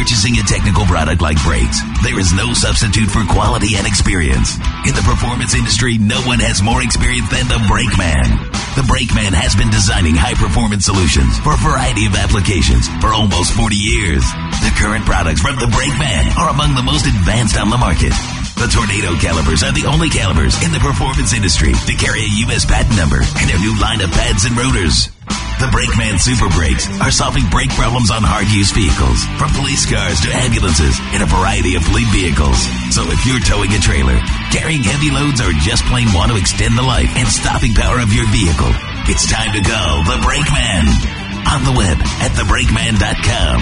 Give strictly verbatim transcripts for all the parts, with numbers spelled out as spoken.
purchasing a technical product like brakes, there is no substitute for quality and experience. In the performance industry, no one has more experience than the Brake Man. The Brake Man has been designing high-performance solutions for a variety of applications for almost forty years. The current products from the Brake Man are among the most advanced on the market. The Tornado calipers are the only calipers in the performance industry to carry a U S patent number and their new line of pads and rotors. The Brakeman Super Brakes are solving brake problems on hard-use vehicles, from police cars to ambulances and a variety of fleet vehicles. So if you're towing a trailer, carrying heavy loads, or just plain want to extend the life and stopping power of your vehicle, it's time to go the Brakeman. On the web at the brakeman dot com.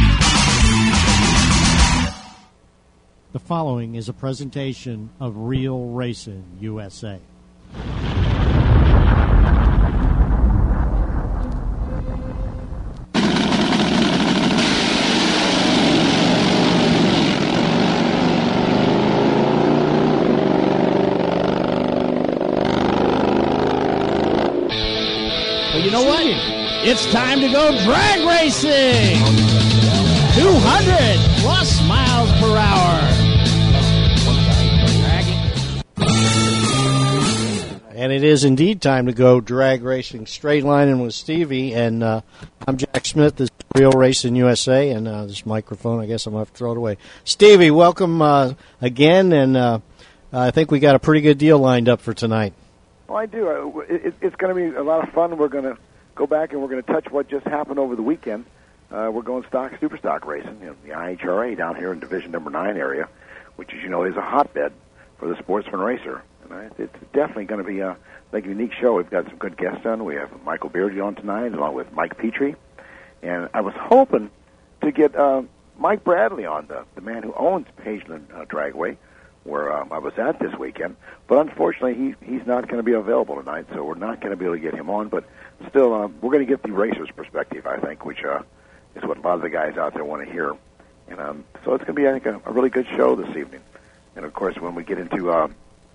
The following is a presentation of Real Racing U S A. Well, you know what? It's time to go drag racing! two hundred plus miles per hour. And it is indeed time to go drag racing, straight lining with Stevie. And uh, I'm Jack Smith. This is Real Racing U S A. And uh, this microphone, I guess I'm going to have to throw it away. Stevie, welcome uh, again. And uh, I think we got a pretty good deal lined up for tonight. Well, I do. It, it's going to be a lot of fun. We're going to go back and we're going to touch what just happened over the weekend. Uh, we're going stock, super stock racing in the I H R A down here in Division Number Nine area, which, as you know, is a hotbed for the sportsman racer. And I, it's definitely going to be a, like a unique show. We've got some good guests on. We have Michael Beardy on tonight, along with Mike Petrie. And I was hoping to get uh, Mike Bradley on, the, the man who owns Pageland uh, Dragway, where um, I was at this weekend. But unfortunately, he, he's not going to be available tonight, so we're not going to be able to get him on. But still, um, we're going to get the racer's perspective, I think, which uh, is what a lot of the guys out there want to hear. And um, so it's going to be, I think, a, a really good show this evening. And, of course, when we get into uh,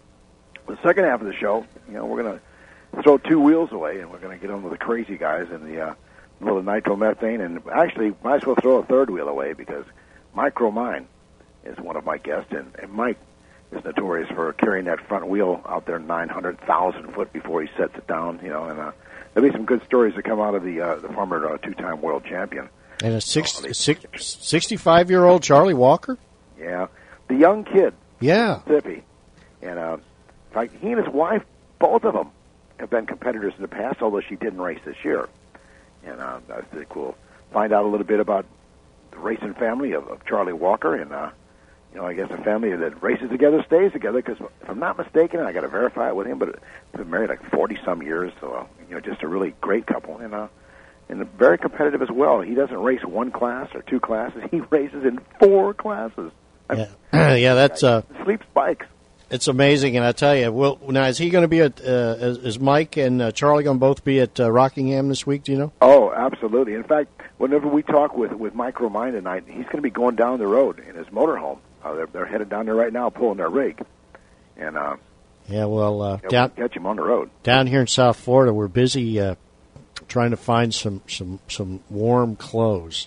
the second half of the show, you know, we're going to throw two wheels away, and we're going to get on with the crazy guys in the uh, middle of nitromethane. And actually, might as well throw a third wheel away, because Micro Mine is one of my guests, and, and Mike is notorious for carrying that front wheel out there nine hundred thousand foot before he sets it down, you know, and uh, there'll be some good stories that come out of the uh, the former uh, two-time world champion. And a six, oh, six, sixty-five-year-old Charlie Walker? Yeah. The young kid. Yeah. Mississippi. And, uh, in fact, he and his wife, both of them, have been competitors in the past, although she didn't race this year. And uh, that's pretty cool. Find out a little bit about the racing family of, of Charlie Walker, and, uh, you know, I guess a family that races together stays together, because if I'm not mistaken, I got to verify it with him, but they've been married like forty-some years, so, uh, you know, just a really great couple, and uh, and very competitive as well. He doesn't race one class or two classes. He races in four classes. Yeah, yeah, that's... Uh, sleeps bikes. It's amazing, and I tell you, well, now, is he going to be at, uh, is, is Mike and uh, Charlie going to both be at uh, Rockingham this week, do you know? Oh, absolutely. In fact, whenever we talk with, with Micro Mine tonight, he's going to be going down the road in his motorhome. Uh, they're, they're headed down there right now, pulling their rig, and uh, yeah, well, uh, yeah, down we'll catch him on the road. Down here in South Florida, we're busy uh, trying to find some some, some warm clothes.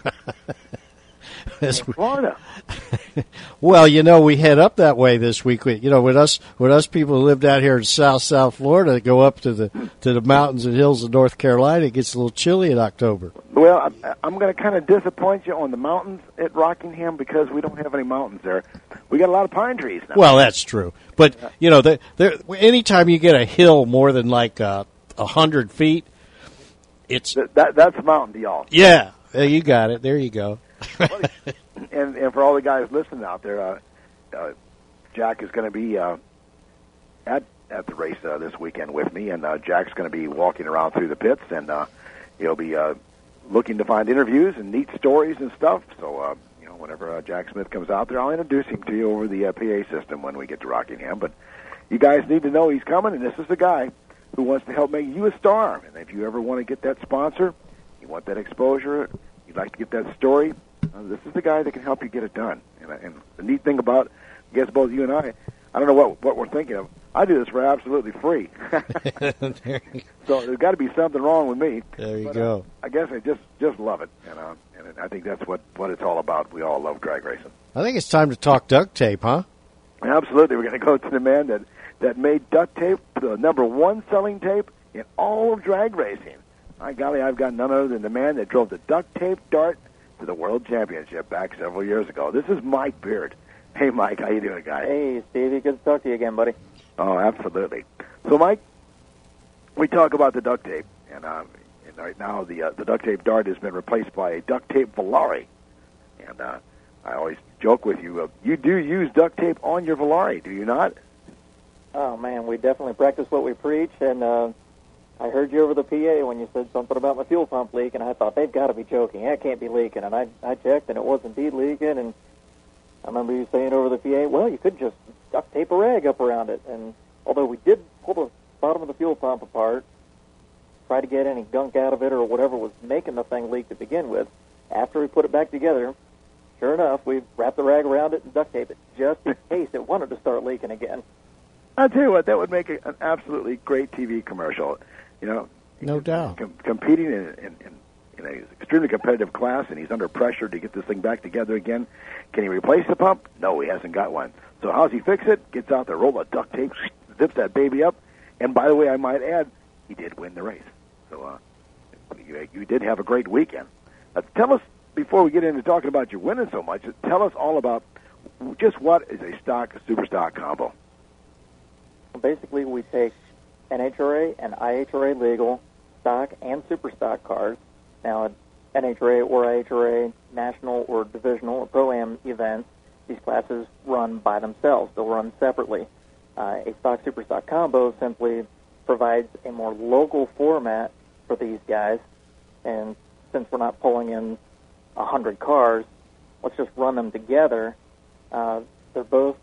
In Florida. Well, you know, we head up that way this week. We, you know, with us with us people who live down here in South South Florida, go up to the to the mountains and hills of North Carolina. It gets a little chilly in October. Well, I'm, I'm going to kind of disappoint you on the mountains at Rockingham, because we don't have any mountains there. We got a lot of pine trees now. Well, that's true. But, you know, the, the, anytime you get a hill more than like a uh, hundred feet, it's... Th- that, that's a mountain to y'all. Yeah, you got it. There you go. and, and for all the guys listening out there, uh, uh, Jack is going to be uh, at at the race uh, this weekend with me, and uh, Jack's going to be walking around through the pits, and uh, he'll be uh, looking to find interviews and neat stories and stuff. So, uh, you know, whenever uh, Jack Smith comes out there, I'll introduce him to you over the uh, P A system when we get to Rockingham. But you guys need to know he's coming, and this is the guy who wants to help make you a star. And if you ever want to get that sponsor, you want that exposure, you'd like to get that story, uh, this is the guy that can help you get it done. And, and the neat thing about, I guess, both you and I, I don't know what what we're thinking of. I do this for absolutely free. So there's got to be something wrong with me. There you but, go. Uh, I guess I just just love it, and uh, and I think that's what, what it's all about. We all love drag racing. I think it's time to talk duct tape, huh? Absolutely. We're going to go to the man that, that made duct tape the number one selling tape in all of drag racing. My golly, I've got none other than the man that drove the duct tape dart to the World Championship back several years ago. This is Mike Beard. Hey, Mike, how you doing, guy? Hey, Stevie. Good to talk to you again, buddy. Oh, absolutely. So, Mike, we talk about the duct tape, and, uh, and right now the uh, the duct tape dart has been replaced by a duct tape Volare. And uh, I always joke with you, uh, you do use duct tape on your Volare, do you not? Oh, man, we definitely practice what we preach, and uh, I heard you over the P A when you said something about my fuel pump leak, and I thought, they've got to be joking. That can't be leaking. And I, I checked, and it was indeed leaking, and I remember you saying over the P A, well, you could just duct tape a rag up around it. And although we did pull the bottom of the fuel pump apart, try to get any gunk out of it or whatever was making the thing leak to begin with, after we put it back together, sure enough, we wrapped the rag around it and duct taped it just in case it wanted to start leaking again. I'll tell you what, that would make a, an absolutely great T V commercial. You know, No doubt. Com- competing in, in, in, in an extremely competitive class, and he's under pressure to get this thing back together again. Can he replace the pump? No, he hasn't got one. So how's he fix it? Gets out there, roll of duct tape, zips that baby up. And by the way, I might add, he did win the race. So uh, you, you did have a great weekend. Uh, tell us, before we get into talking about you winning so much, tell us all about just what is a stock, super stock combo. Basically, we take N H R A and I H R A legal stock and super stock cars. Now, at N H R A or I H R A national or divisional or Pro-Am events, these classes run by themselves. They'll run separately. Uh, a stock super stock combo simply provides a more local format for these guys. And since we're not pulling in a hundred cars, let's just run them together. Uh, they're both,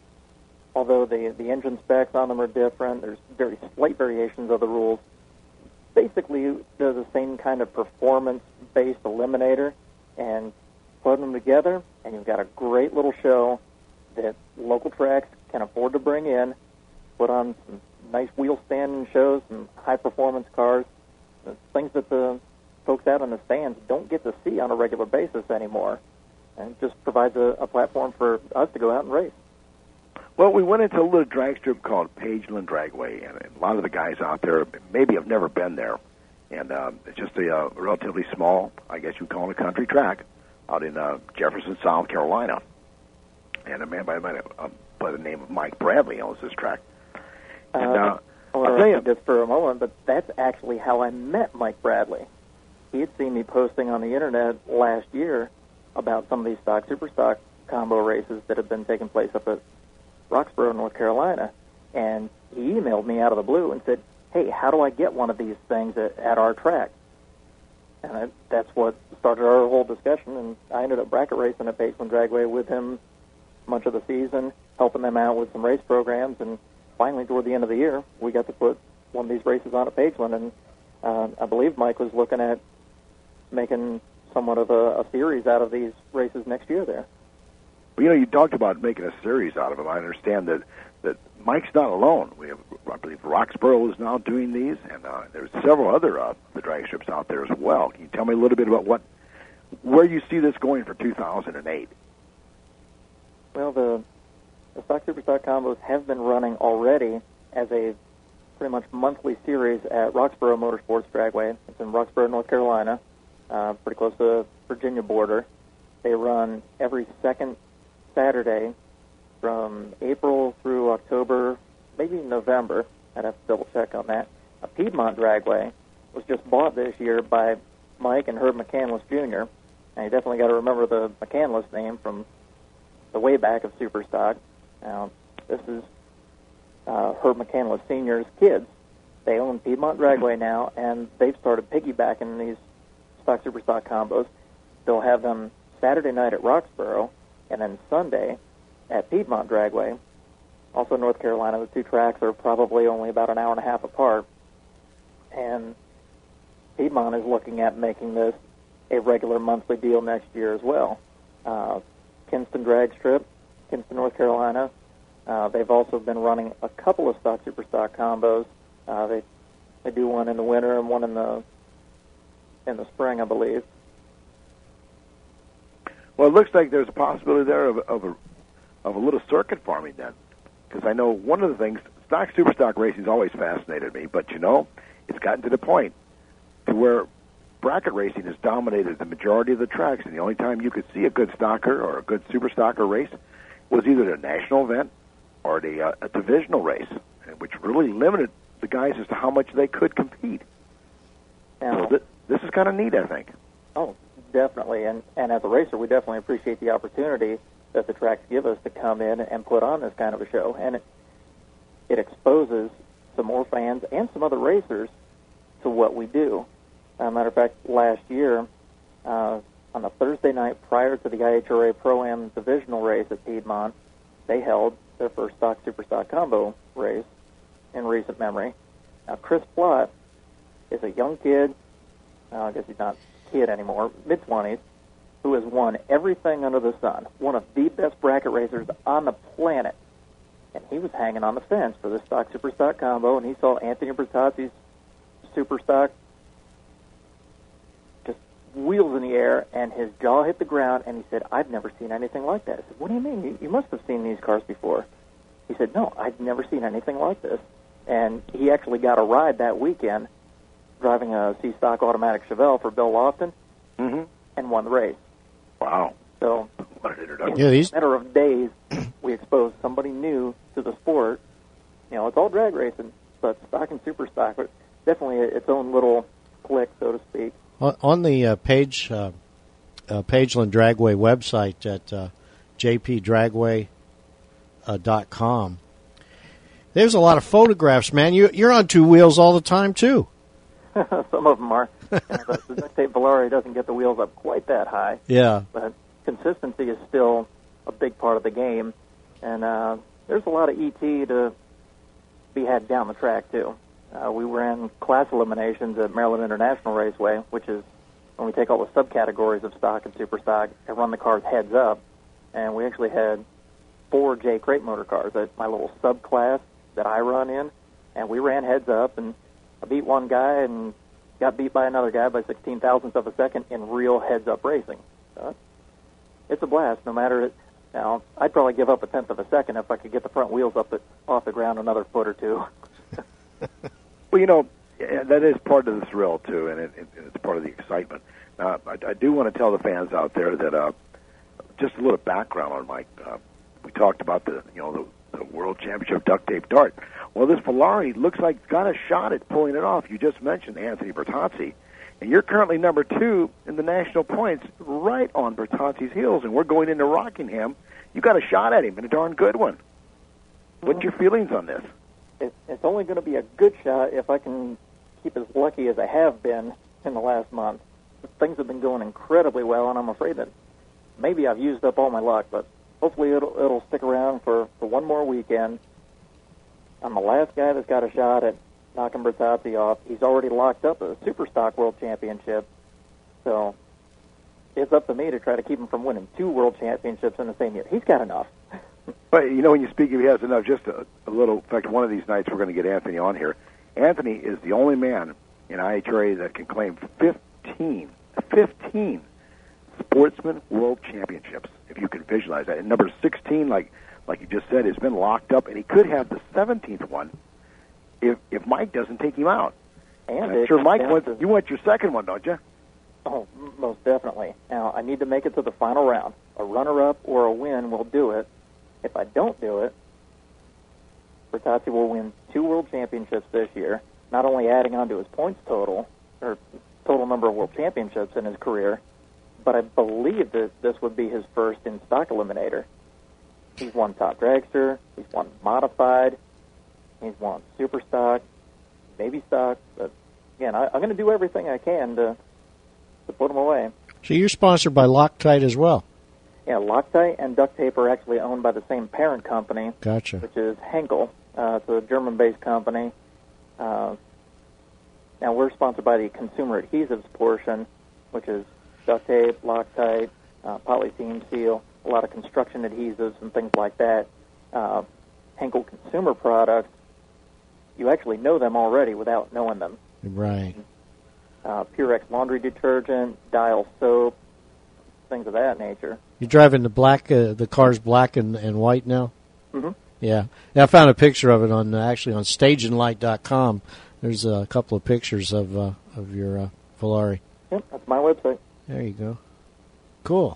although the the engine specs on them are different, there's very slight variations of the rules. Basically, they're the same kind of performance-based eliminator, and put them together, and you've got a great little show that local tracks can afford to bring in, put on some nice wheel standing shows, some high-performance cars, things that the folks out in the stands don't get to see on a regular basis anymore. And it just provides a, a platform for us to go out and race. Well, we went into a little drag strip called Pageland Dragway, and a lot of the guys out there maybe have never been there. And uh, it's just a uh, relatively small, I guess you'd call it a country track, out in uh, Jefferson, South Carolina. And a man by, by, uh, by the name of Mike Bradley owns this track. And, uh, uh, I want to interrupt just for a moment, but that's actually how I met Mike Bradley. He had seen me posting on the internet last year about some of these stock, super stock combo races that have been taking place up at Roxborough, North Carolina, and he emailed me out of the blue and said, hey, how do I get one of these things at, at our track? And I, that's what started our whole discussion, and I ended up bracket racing at Pageland Dragway with him much of the season, helping them out with some race programs, and finally, toward the end of the year, we got to put one of these races on at Pageland, and uh, I believe Mike was looking at making somewhat of a, a series out of these races next year there. Well, you know, you talked about making a series out of them. I understand that, that Mike's not alone. We have, I believe, Roxborough is now doing these, and uh, there's several other uh, the drag strips out there as well. Can you tell me a little bit about what, where you see this going for two thousand eight? Well, the, the stock super stock combos have been running already as a pretty much monthly series at Roxborough Motorsports Dragway. It's in Roxborough, North Carolina, uh, pretty close to the Virginia border. They run every second Saturday from April through October, maybe November. I'd have to double check on that. A Piedmont Dragway was just bought this year by Mike and Herb McCandless Junior And you definitely got to remember the McCandless name from the way back of Superstock. Now, this is uh, Herb McCandless Senior's kids. They own Piedmont Dragway now, and they've started piggybacking these stock Superstock combos. They'll have them Saturday night at Roxborough, and then Sunday at Piedmont Dragway. Also in North Carolina, the two tracks are probably only about an hour and a half apart. And Piedmont is looking at making this a regular monthly deal next year as well. Uh, Kinston Drag Strip, Kinston, North Carolina, Uh, they've also been running a couple of stock super stock combos. Uh, they they do one in the winter and one in the in the spring, I believe. Well, it looks like there's a possibility there of, of a of a little circuit farming then, because I know one of the things, stock super stock racing has always fascinated me, but you know, it's gotten to the point to where bracket racing has dominated the majority of the tracks, and the only time you could see a good stocker or a good super stocker race was either a national event or the, uh, a divisional race, which really limited the guys as to how much they could compete. Now, so th- this is kind of neat, I think. Oh, definitely. And, and as a racer, we definitely appreciate the opportunity that the tracks give us to come in and put on this kind of a show. And it, it exposes some more fans and some other racers to what we do. As a matter of fact, last year, uh, on the Thursday night prior to the I H R A Pro-Am divisional race at Piedmont, they held their first stock super stock combo race in recent memory. Now, Chris Plott is a young kid, uh, I guess he's not a kid anymore, mid-twenties, who has won everything under the sun, one of the best bracket racers on the planet. And he was hanging on the fence for this stock super stock combo, and he saw Anthony Bertazzi's super stock just wheels in the air, and his jaw hit the ground, and he said, "I've never seen anything like that." I said, "What do you mean? You, you must have seen these cars before." He said, "No, I've never seen anything like this." And he actually got a ride that weekend driving a C-Stock automatic Chevelle for Bill Lofton, mm-hmm. and won the race. Wow. So, what an introduction. Yeah, these... in a matter of days, we exposed somebody new to the sport. You know, it's all drag racing, but stock and super stock, but definitely its own little clique, so to speak. On the uh, Page, uh, uh, Pageland Dragway website at uh, j p dragway dot com, there's a lot of photographs, man. You, you're on two wheels all the time, too. Some of them are. You know, the, the Duct Tape Volare doesn't get the wheels up quite that high. Yeah. But consistency is still a big part of the game. And uh, there's a lot of E T to be had down the track, too. Uh, we ran class eliminations at Maryland International Raceway, which is when we take all the subcategories of stock and super stock and run the cars heads up. And we actually had four J Crate motor cars at my little subclass that I run in, and we ran heads up, and I beat one guy and got beat by another guy by sixteen thousandths of a second in real heads-up racing. So it's a blast, no matter it. Now, I'd probably give up a tenth of a second if I could get the front wheels up the, off the ground another foot or two. Well, you know, that is part of the thrill, too, and it, it, it's part of the excitement. Now, I, I do want to tell the fans out there that uh, just a little background on Mike. Uh, we talked about the, you know, the, the World Championship duct tape dart. Well, this Volare looks like it's got a shot at pulling it off. You just mentioned Anthony Bertazzi, and you're currently number two in the national points, right on Bertazzi's heels, and we're going into Rockingham. You got a shot at him, and a darn good one. What's your feelings on this? It, it's only going to be a good shot if I can keep as lucky as I have been in the last month. Things have been going incredibly well, and I'm afraid that maybe I've used up all my luck, but hopefully it'll, it'll stick around for, for one more weekend. I'm the last guy that's got a shot at knocking Bertazzi off. He's already locked up a Super Stock World Championship, so it's up to me to try to keep him from winning two World Championships in the same year. He's got enough. But, you know, when you speak of he has enough, just a, a little, in fact, one of these nights we're going to get Anthony on here. Anthony is the only man in I H R A that can claim fifteen, fifteen Sportsman World Championships, if you can visualize that. And number sixteen, like like you just said, has been locked up, and he could have the seventeenth one if if Mike doesn't take him out. And I'm sure Mike wants, you want your second one, don't you? Oh, most definitely. Now, I need to make it to the final round. A runner-up or a win will do it. If I don't do it, Bertazzi will win two World Championships this year, not only adding on to his points total, or total number of World Championships in his career, but I believe that this would be his first in stock eliminator. He's won Top Dragster, he's won Modified, he's won Super Stock, maybe Stock, but again, I, I'm going to do everything I can to, to put him away. So you're sponsored by Loctite as well? Yeah, Loctite and Duct Tape are actually owned by the same parent company, Gotcha. which is Henkel. Uh, it's a German-based company. Uh, now, we're sponsored by the consumer adhesives portion, which is Duct Tape, Loctite, uh, Polythene Seal, a lot of construction adhesives and things like that. Uh, Henkel consumer products, you actually know them already without knowing them. Right. Uh, Purex laundry detergent, Dial soap, things of that nature. You're driving the black, uh, the car's black and, and white now? Mm-hmm. Yeah. yeah. I found a picture of it on uh, actually on stage and light dot com. There's a couple of pictures of uh, of your uh, Volare. Yep, that's my website. There you go. Cool.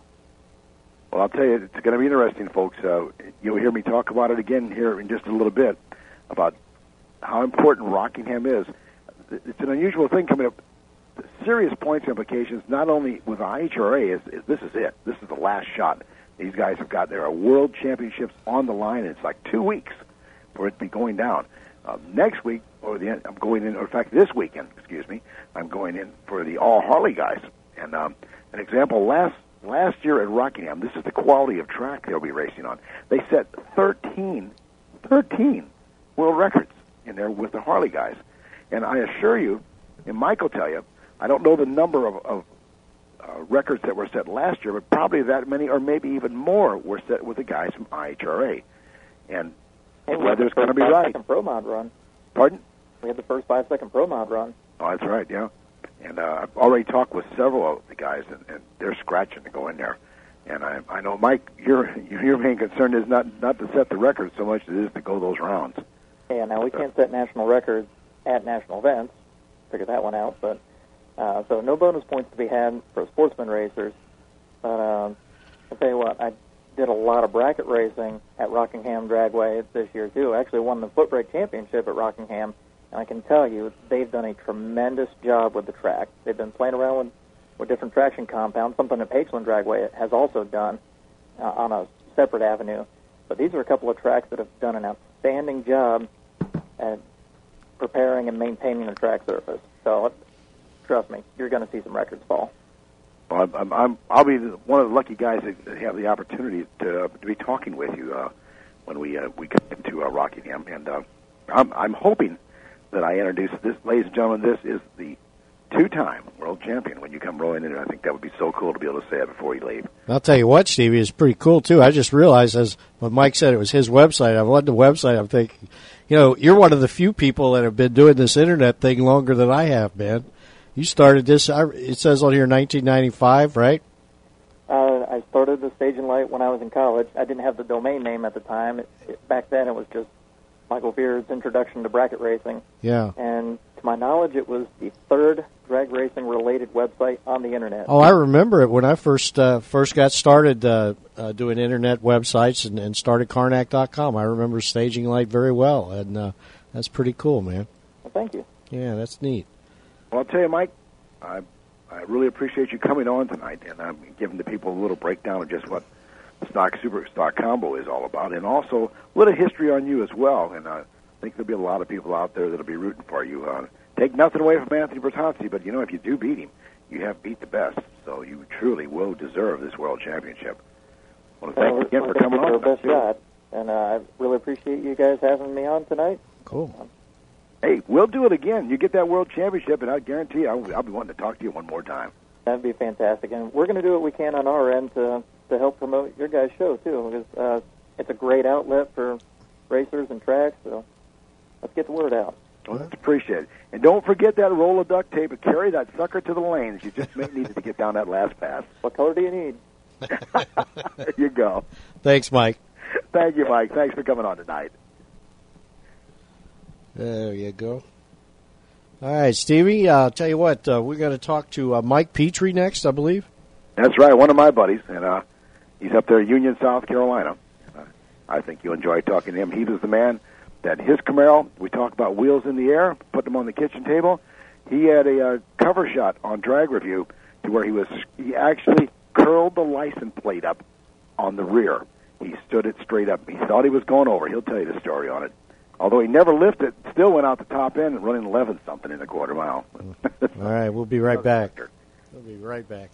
Well, I'll tell you, it's going to be interesting, folks. Uh, you'll hear me talk about it again here in just a little bit, about how important Rockingham is. It's an unusual thing coming up. Serious points implications, not only with I H R A, is, is this is it. This is the last shot. These guys have got their world championships on the line, and it's like two weeks for it to be going down. Uh, next week, or the I'm going in, or in fact, this weekend, excuse me, I'm going in for the All Harley guys. And um, an example, last last year at Rockingham, this is the quality of track they'll be racing on. They set thirteen, thirteen world records in there with the Harley guys. And I assure you, and Mike will tell you, I don't know the number of, of uh, records that were set last year, but probably that many, or maybe even more, were set with the guys from I H R A. And Hey, the weather's going to be right. Second Pro Mod run. Pardon? We had the first five-second Pro Mod run. Oh, that's right, yeah. And uh, I've already talked with several of the guys, and, and they're scratching to go in there. And I, I know, Mike, your your main concern is not, not to set the record so much as it is to go those rounds. Yeah, now we can't set national records at national events. Figure that one out. But uh, so no bonus points to be had for sportsman racers. But um, I'll tell you what, I did a lot of bracket racing at Rockingham Dragway this year, too. I actually won the foot brake championship at Rockingham, and I can tell you they've done a tremendous job with the track. They've been playing around with, with different traction compounds, something that Pageland Dragway has also done uh, on a separate avenue. But these are a couple of tracks that have done an outstanding job at preparing and maintaining the track surface. So, trust me, you're going to see some records fall. Well, I'm, I'm, I'll be one of the lucky guys that have the opportunity to, uh, to be talking with you uh, when we uh, we come to uh, Rockingham, and uh, I'm, I'm hoping that I introduce this, ladies and gentlemen. This is the two-time world champion. When you come rolling in, and I think that would be so cool to be able to say it before you leave. I'll tell you what, Stevie, is pretty cool too. I just realized, as when Mike said it was his website, I've looked at the website. I'm thinking, you know, you're one of the few people that have been doing this internet thing longer than I have, man. You started this, it says on here nineteen ninety-five, right? Uh, I started the Stage and Light when I was in college. I didn't have the domain name at the time. It, it, back then it was just Michael Beard's Introduction to Bracket Racing. Yeah. And to my knowledge, it was the third drag racing-related website on the Internet. Oh, I remember it when I first uh, first got started uh, uh, doing Internet websites and, and started Karnak dot com. I remember Staging Light very well, and uh, that's pretty cool, man. Well, thank you. Yeah, that's neat. Well, I'll tell you, Mike, I I really appreciate you coming on tonight, and I'm giving the people a little breakdown of just what the Stock Super Stock Combo is all about, and also a little history on you as well. And I think there'll be a lot of people out there that'll be rooting for you. Uh, take nothing away from Anthony Bertozzi, but, you know, if you do beat him, you have beat the best, so you truly will deserve this World Championship. I want to thank you again for coming on. Our best shot, and uh, I really appreciate you guys having me on tonight. Cool. Um, Hey, we'll do it again. You get that World Championship, and I guarantee you, I'll, I'll be wanting to talk to you one more time. That'd be fantastic, and we're going to do what we can on our end to to help promote your guys' show too, because uh, it's a great outlet for racers and tracks. So let's get the word out. Well, that's appreciated. And don't forget that roll of duct tape and carry that sucker to the lanes. You just may need to get down that last pass. What color do you need? There you go. Thanks, Mike. Thank you, Mike. Thanks for coming on tonight. There you go. All right, Stevie, uh, I'll tell you what, uh, we're going to talk to uh, Mike Petrie next, I believe. That's right, one of my buddies, and uh, he's up there in Union, South Carolina. Uh, I think you'll enjoy talking to him. He was the man that his Camaro, we talk about wheels in the air, put them on the kitchen table. He had a uh, cover shot on Drag Review to where he was he actually curled the license plate up on the rear. He stood it straight up. He thought he was going over. He'll tell you the story on it. Although he never lifted, still went out the top end and running eleven something in a quarter mile. All right, we'll be right back. We'll be right back.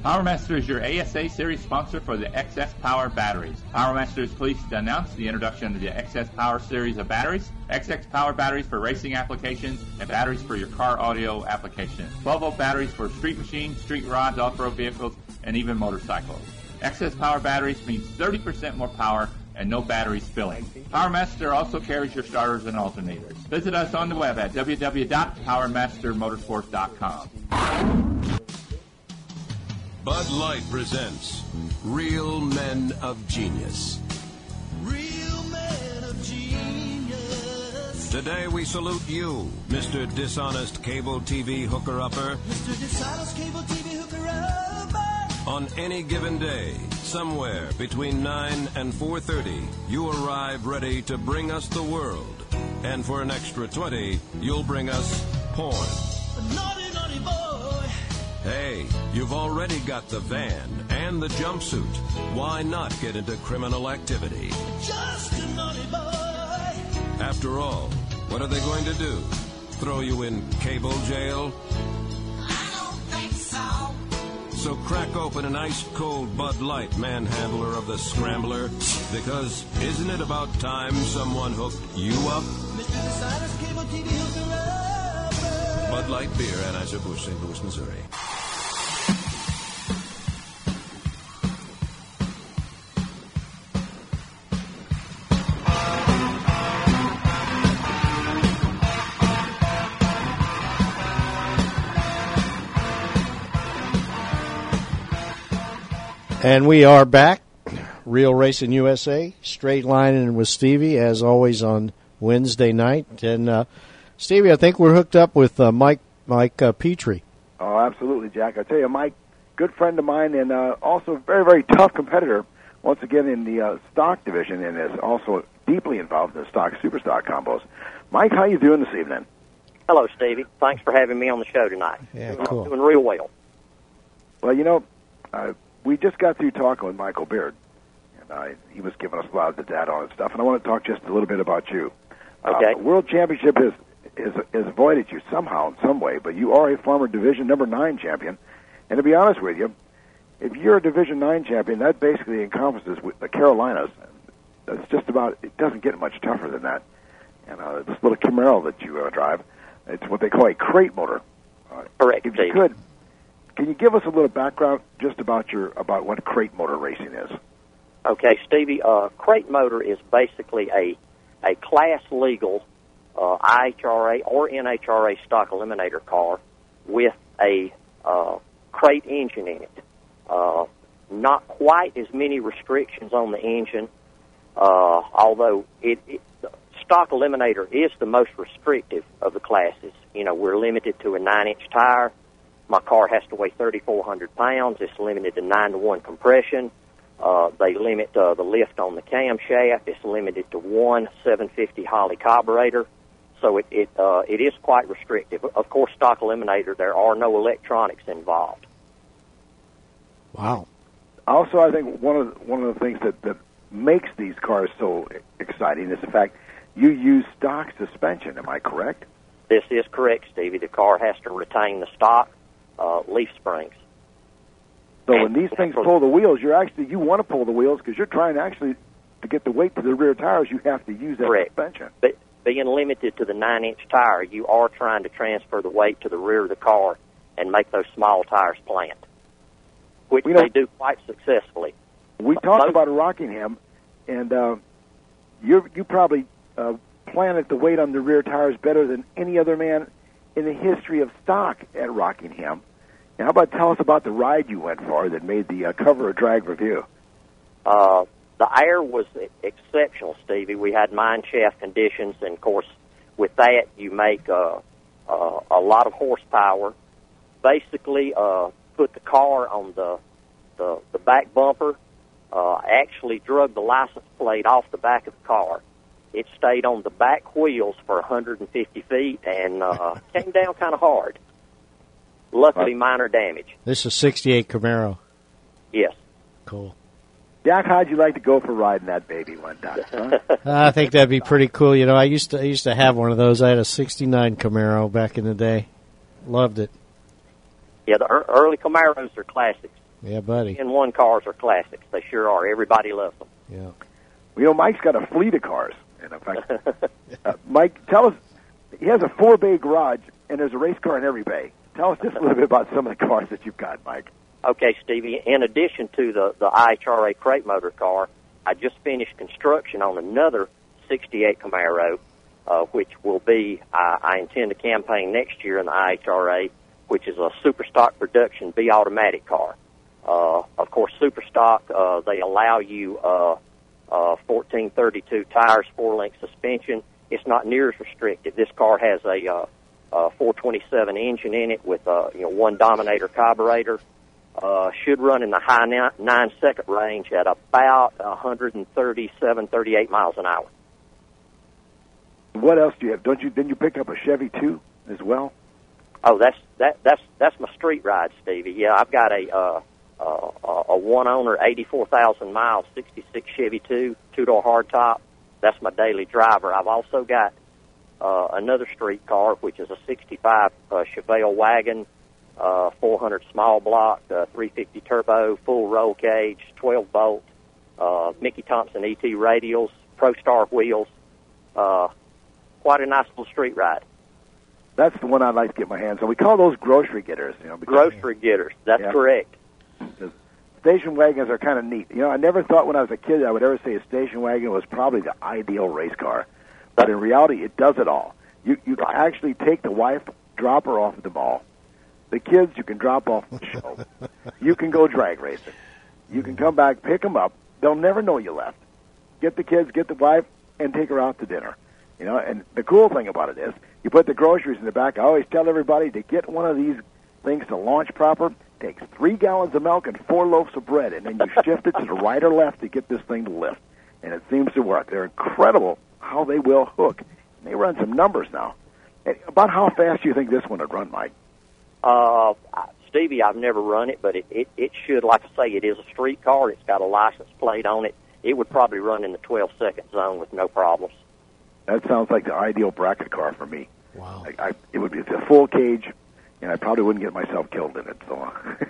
PowerMaster is your A S A Series sponsor for the X S Power batteries. PowerMaster is pleased to announce the introduction of the X S Power series of batteries, X S Power batteries for racing applications, and batteries for your car audio applications. twelve volt batteries for street machines, street rods, off-road vehicles, and even motorcycles. X S Power batteries means thirty percent more power and no battery spilling. PowerMaster also carries your starters and alternators. Visit us on the web at w w w dot power master motorsports dot com. Bud Light presents Real Men of Genius. Real Men of Genius. Today we salute you, Mister Dishonest Cable T V Hooker-Upper. Mister Dishonest Cable T V Hooker-Upper. On any given day, somewhere between nine and four thirty, you arrive ready to bring us the world. And for an extra twenty, you'll bring us porn. A naughty, naughty boy. Hey, you've already got the van and the jumpsuit. Why not get into criminal activity? Just a naughty boy. After all, what are they going to do? Throw you in cable jail? I don't think so. So crack open an ice-cold Bud Light, manhandler of the scrambler, because isn't it about time someone hooked you up? Mister Dishonest Cable T V Hooker-Upper. Bud Light Beer, Anheuser-Busch, Saint Louis, Missouri. And we are back. Real Racing U S A, straight lining with Stevie, as always, on Wednesday night. And, uh, Stevie, I think we're hooked up with uh, Mike Mike uh, Petrie. Oh, absolutely, Jack. I tell you, Mike, good friend of mine and uh, also a very, very tough competitor, once again, in the uh, stock division, and is also deeply involved in the stock, super stock combos. Mike, how you doing this evening? Hello, Stevie. Thanks for having me on the show tonight. Yeah, I'm cool. doing real well. Well, you know, uh, we just got through talking with Michael Beard, and uh, he was giving us a lot of the data on stuff, and I want to talk just a little bit about you. Okay. Uh, the World Championship has, has, has avoided you somehow in some way, but you are a former Division number nine champion, and to be honest with you, if you're a Division nine champion, that basically encompasses with the Carolinas. That's just about, it doesn't get much tougher than that. And uh, this little Camaro that you uh, drive, it's what they call a crate motor. Uh, Correct, If you Steve. could, can you give us a little background just about your about what crate motor racing is? Okay, Stevie, uh, crate motor is basically a a class legal uh, I H R A or N H R A stock eliminator car with a uh, crate engine in it. Uh, not quite as many restrictions on the engine, uh, although it, it stock eliminator is the most restrictive of the classes. You know, we're limited to a nine-inch tire. My car has to weigh thirty-four hundred pounds. It's limited to nine to one compression. Uh, they limit uh, the lift on the camshaft. It's limited to one seven fifty Holley carburetor. So it it, uh, it is quite restrictive. Of course, stock eliminator, there are no electronics involved. Wow. Also, I think one of the, one of the things that, that makes these cars so exciting is the fact you use stock suspension. Am I correct? This is correct, Stevie. The car has to retain the stock uh, leaf springs. So when these things pull the wheels, you're actually you want to pull the wheels because you're trying to actually to get the weight to the rear tires. You have to use that Correct. suspension. But being limited to the nine-inch tire, you are trying to transfer the weight to the rear of the car and make those small tires plant, which We know- they do quite successfully. We talked Most- about Rockingham, and uh, you you probably uh, planted the weight on the rear tires better than any other man in the history of stock at Rockingham. Now, how about tell us about the ride you went for that made the uh, cover of Drag Review? Uh, the air was exceptional, Stevie. We had mine shaft conditions, and of course, with that, you make uh, uh, a lot of horsepower. Basically, uh, put the car on the the, the back bumper. Uh, actually, drug the license plate off the back of the car. It stayed on the back wheels for one hundred fifty feet and uh, came down kind of hard. Luckily, minor damage. This is sixty-eight Camaro. Yes. Cool. Jack, how'd you like to go for riding that baby one time? Huh? I think that'd be pretty cool. You know, I used to I used to have one of those. I had a sixty-nine Camaro back in the day. Loved it. Yeah, the ear- early Camaros are classics. Yeah, buddy. N one cars are classics. They sure are. Everybody loves them. Yeah. Well, you know, Mike's got a fleet of cars. And in fact, uh, Mike, tell us, he has a four-bay garage, and there's a race car in every bay. Tell us just a little bit about some of the cars that you've got, Mike. Okay, Stevie. In addition to the, the I H R A crate motor car, I just finished construction on another sixty-eight Camaro, uh, which will be, I, I intend to campaign next year in the I H R A, which is a super stock production B automatic car. Uh, of course, super stock, uh, they allow you uh, uh, fourteen thirty-two tires, four-link suspension. It's not near as restrictive. This car has a uh, uh, four twenty-seven engine in it with uh, you know one Dominator carburetor. Uh, should run in the high nine, nine second range at about one thirty-seven, thirty-eight miles an hour. What else do you have? Don't you? Then you pick up a Chevy too, as well. Oh, that's that that's that's my street ride, Stevie. Yeah, I've got a uh, uh, a one owner, eighty-four thousand miles, sixty-six Chevy two, two door hardtop. That's my daily driver. I've also got uh, another street car, which is a sixty-five uh, Chevelle wagon. Uh, four hundred small block, uh, three fifty turbo, full roll cage, twelve bolt, uh, Mickey Thompson E T radials, ProStar wheels. Uh, quite a nice little street ride. That's the one I'd like to get my hands on. We call those grocery getters. You know, grocery getters. That's yeah. correct. Station wagons are kind of neat. You know, I never thought when I was a kid I would ever say a station wagon was probably the ideal race car, but in reality, it does it all. You you can actually take the wife, drop her off at the mall. The kids, you can drop off the show. You can go drag racing. You can come back, pick them up. They'll never know you left. Get the kids, get the wife, and take her out to dinner. You know, and the cool thing about it is you put the groceries in the back. I always tell everybody to get one of these things to launch proper. Takes three gallons of milk and four loaves of bread, and then you shift it to the right or left to get this thing to lift. And it seems to work. They're incredible how they will hook. And they run some numbers now. And about how fast do you think this one would run, Mike? Uh, Stevie, I've never run it, but it, it, it should, like I say, it is a street car. It's got a license plate on it. It would probably run in the twelve-second zone with no problems. That sounds like the ideal bracket car for me. Wow. I, I, it would be it's a full cage, and I probably wouldn't get myself killed in it. So,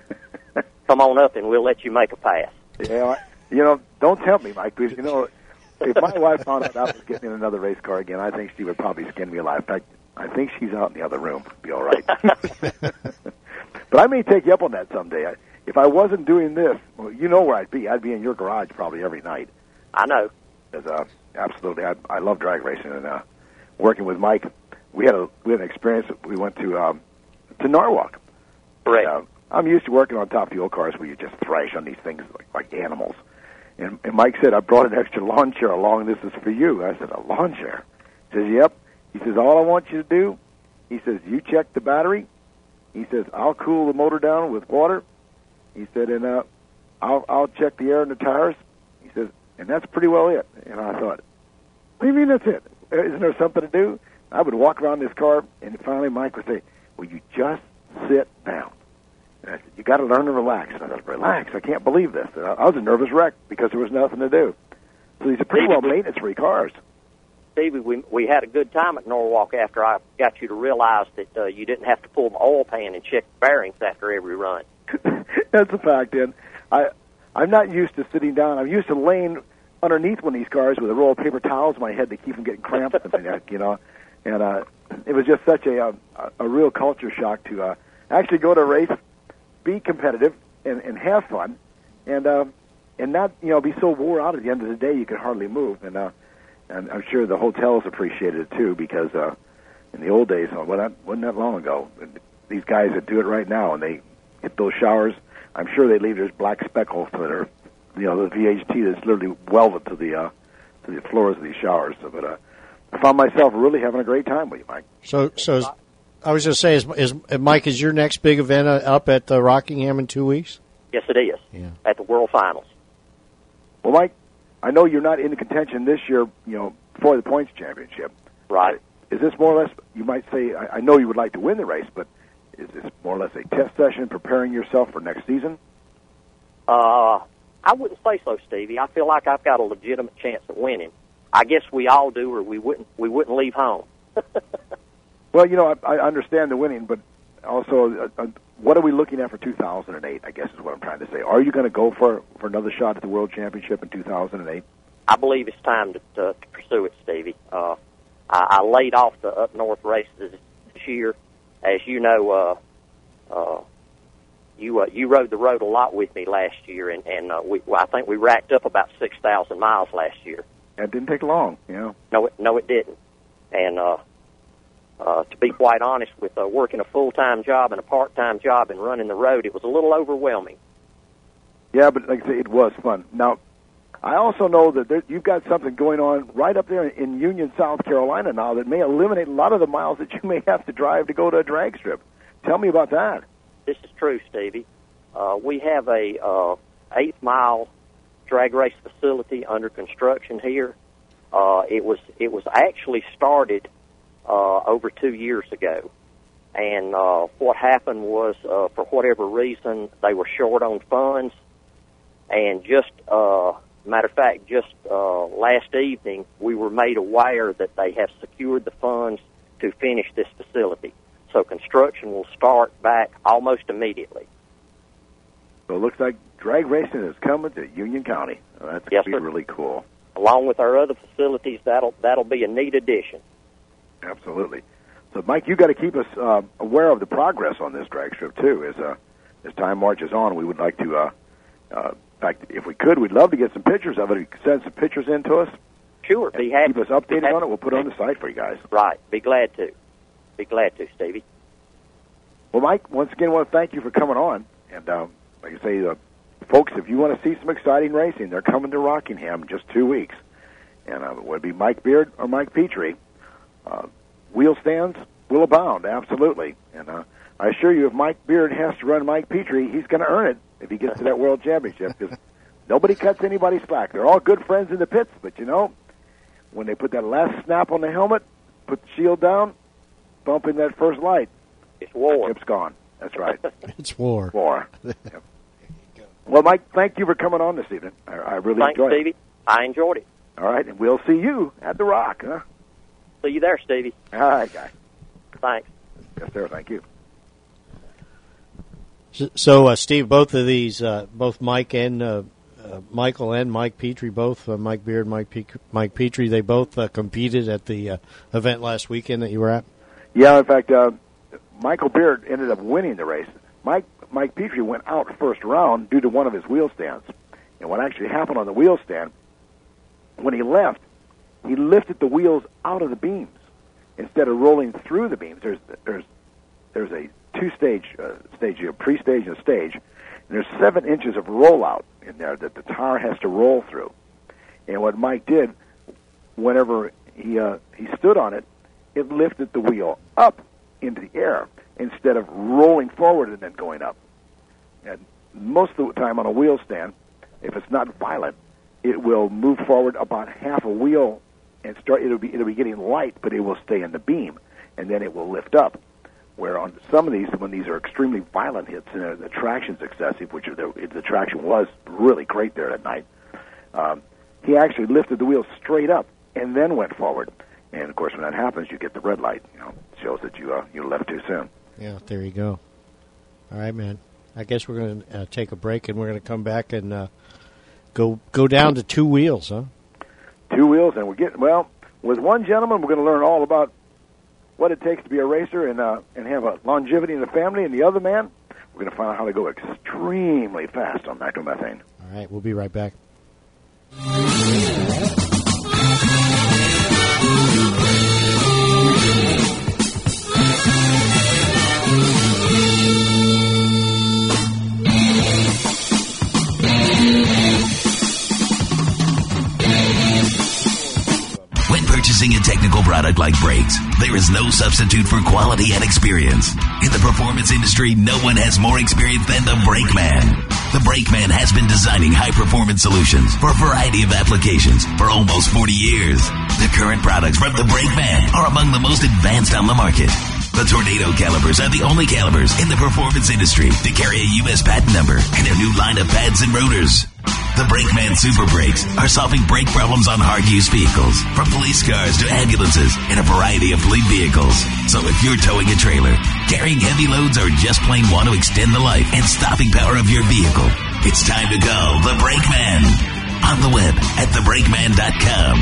come on up, and we'll let you make a pass. Yeah, you know, don't tempt me, Mike, because, you know, if my wife found out I was getting in another race car again, I think she would probably skin me alive. In fact, I think she's out in the other room. Be all right. But I may take you up on that someday. I, if I wasn't doing this, well, you know where I'd be. I'd be in your garage probably every night. I know. As, uh, absolutely. I, I love drag racing. And uh, working with Mike, we had a we had an experience. We went to um, to Norwalk. Right. Uh, I'm used to working on top fuel cars where you just thrash on these things like, like animals. And, and Mike said, I brought an extra lawn chair along. This is for you. I said, a lawn chair? He says, yep. He says, all I want you to do, he says, you check the battery. He says, I'll cool the motor down with water. He said, and uh, I'll, I'll check the air in the tires. He says, and that's pretty well it. And I thought, what do you mean that's it? Isn't there something to do? I would walk around this car, and finally Mike would say, will you just sit down? And I said, you got to learn to relax. And I said, relax, I can't believe this. And I was a nervous wreck because there was nothing to do. So these are pretty well maintenance-free cars. Stevie, we we had a good time at Norwalk after I got you to realize that uh, you didn't have to pull the oil pan and check the bearings after every run. That's a fact, and I I'm not used to sitting down. I'm used to laying underneath one of these cars with a roll of paper towels in my head to keep from getting cramps and things like that, you know. And uh, it was just such a a, a real culture shock to uh, actually go to a race, be competitive, and, and have fun, and uh, and not you know be so wore out at the end of the day you could hardly move. And uh, and I'm sure the hotels appreciated it too because uh, in the old days, well, that wasn't that long ago. These guys that do it right now and they hit those showers, I'm sure they leave those black speckles that are, you know, the V H T that's literally welded to the uh, to the floors of these showers. So, but uh, I found myself really having a great time with you, Mike. So, so is, I was going to say, is, is Mike, is your next big event up at uh, Rockingham in two weeks? Yes, it is. Yeah. At the World Finals. Well, Mike, I know you're not in contention this year, you know, for the points championship. Right. Is this more or less? You might say, I, I know you would like to win the race, but is this more or less a test session preparing yourself for next season? Uh, I wouldn't say so, Stevie. I feel like I've got a legitimate chance at winning. I guess we all do, or we wouldn't we wouldn't leave home. Well, you know, I, I understand the winning, but also uh, uh, what are we looking at for two thousand eight, I guess is what I'm trying to say. Are you going to go for, for another shot at the World Championship in two thousand eight? I believe it's time to, to, to pursue it, Stevie. Uh, I, I laid off the up north races this year. As you know, uh, uh, you uh, you rode the road a lot with me last year, and, and uh, we, well, I think we racked up about six thousand miles last year. That didn't take long, you know. No, it, no, it didn't. And uh, uh, to be quite honest, with uh, working a full-time job and a part-time job and running the road, it was a little overwhelming. Yeah, but like I say, it was fun. Now, I also know that there, you've got something going on right up there in Union, South Carolina now that may eliminate a lot of the miles that you may have to drive to go to a drag strip. Tell me about that. This is true, Stevie. Uh, we have a uh, eighth-mile drag race facility under construction here. Uh, it was it was actually started uh, over two years ago, and uh, what happened was, uh, for whatever reason, they were short on funds, and just uh, matter of fact, just uh, last evening we were made aware that they have secured the funds to finish this facility. So construction will start back almost immediately. So it looks like drag racing is coming to Union County. Oh, that's yes, going to be sir. really cool. Along with our other facilities, that'll that'll be a neat addition. Absolutely. So, Mike, you got to keep us uh, aware of the progress on this drag strip too. As uh, as time marches on, we would like to. Uh, uh, in fact, if we could, we'd love to get some pictures of it. You can send some pictures in to us. Sure. Be happy. Keep us updated on it. We'll put it on the site for you guys. Right. Be glad to. Be glad to, Stevie. Well, Mike, once again, I want to thank you for coming on. And um, like I say, uh, folks, if you want to see some exciting racing, they're coming to Rockingham in just two weeks. And uh, it would be Mike Beard or Mike Petrie. Uh, wheel stands will abound, absolutely. And uh, I assure you, if Mike Beard has to run Mike Petrie, he's going to earn it if he gets to that World Championship, because nobody cuts anybody slack. They're all good friends in the pits, but, you know, when they put that last snap on the helmet, put the shield down, bump in that first light, it's war. Ship's gone. That's right. It's war. War. Yep. Well, Mike, thank you for coming on this evening. I, I really Thanks, enjoyed Stevie. it. I enjoyed it. All right, and we'll see you at the Rock, huh? See you there, Stevie. All right, guy. Thanks. Yes, sir. Thank you. So, uh, Steve, both of these, uh, both Mike and uh, uh, Michael and Mike Petrie, both uh, Mike Beard, Mike Pe- Mike Petrie, they both uh, competed at the uh, event last weekend that you were at. Yeah, in fact, uh, Michael Beard ended up winning the race. Mike Mike Petrie went out first round due to one of his wheel stands. And what actually happened on the wheel stand, when he left, he lifted the wheels out of the beams instead of rolling through the beams. There's there's there's a two-stage uh, stage, a pre-stage and a stage, and there's seven inches of rollout in there that the tire has to roll through. And what Mike did, whenever he uh, he stood on it, it lifted the wheel up into the air instead of rolling forward and then going up. And most of the time on a wheel stand, if it's not violent, it will move forward about half a wheel and start. It'll be it'll be getting light, but it will stay in the beam, and then it will lift up. Where on some of these, when these are extremely violent hits and the traction's excessive, which the, the traction was really great there that night, um, he actually lifted the wheel straight up and then went forward. And of course, when that happens, you get the red light. You know, it shows that you uh, you left too soon. Yeah, there you go. All right, man. I guess we're going to uh, take a break, and we're going to come back and uh, go go down to two wheels, huh? Two wheels, and we're getting well. With one gentleman, we're going to learn all about what it takes to be a racer and uh, and have a longevity in the family. And the other man, we're going to find out how to go extremely fast on nitromethane. All right, we'll be right back. Purchasing a technical product like brakes, there is no substitute for quality and experience. In the performance industry, no one has more experience than the Brakeman. The Brakeman has been designing high-performance solutions for a variety of applications for almost forty years. The current products from the Brakeman are among the most advanced on the market. The Tornado calipers are the only calipers in the performance industry to carry a U S patent number and their new line of pads and rotors. The Brakeman Super Brakes are solving brake problems on hard-use vehicles, from police cars to ambulances and a variety of fleet vehicles. So if you're towing a trailer, carrying heavy loads, or just plain want to extend the life and stopping power of your vehicle, it's time to go The Brakeman. On the web at the brakeman dot com.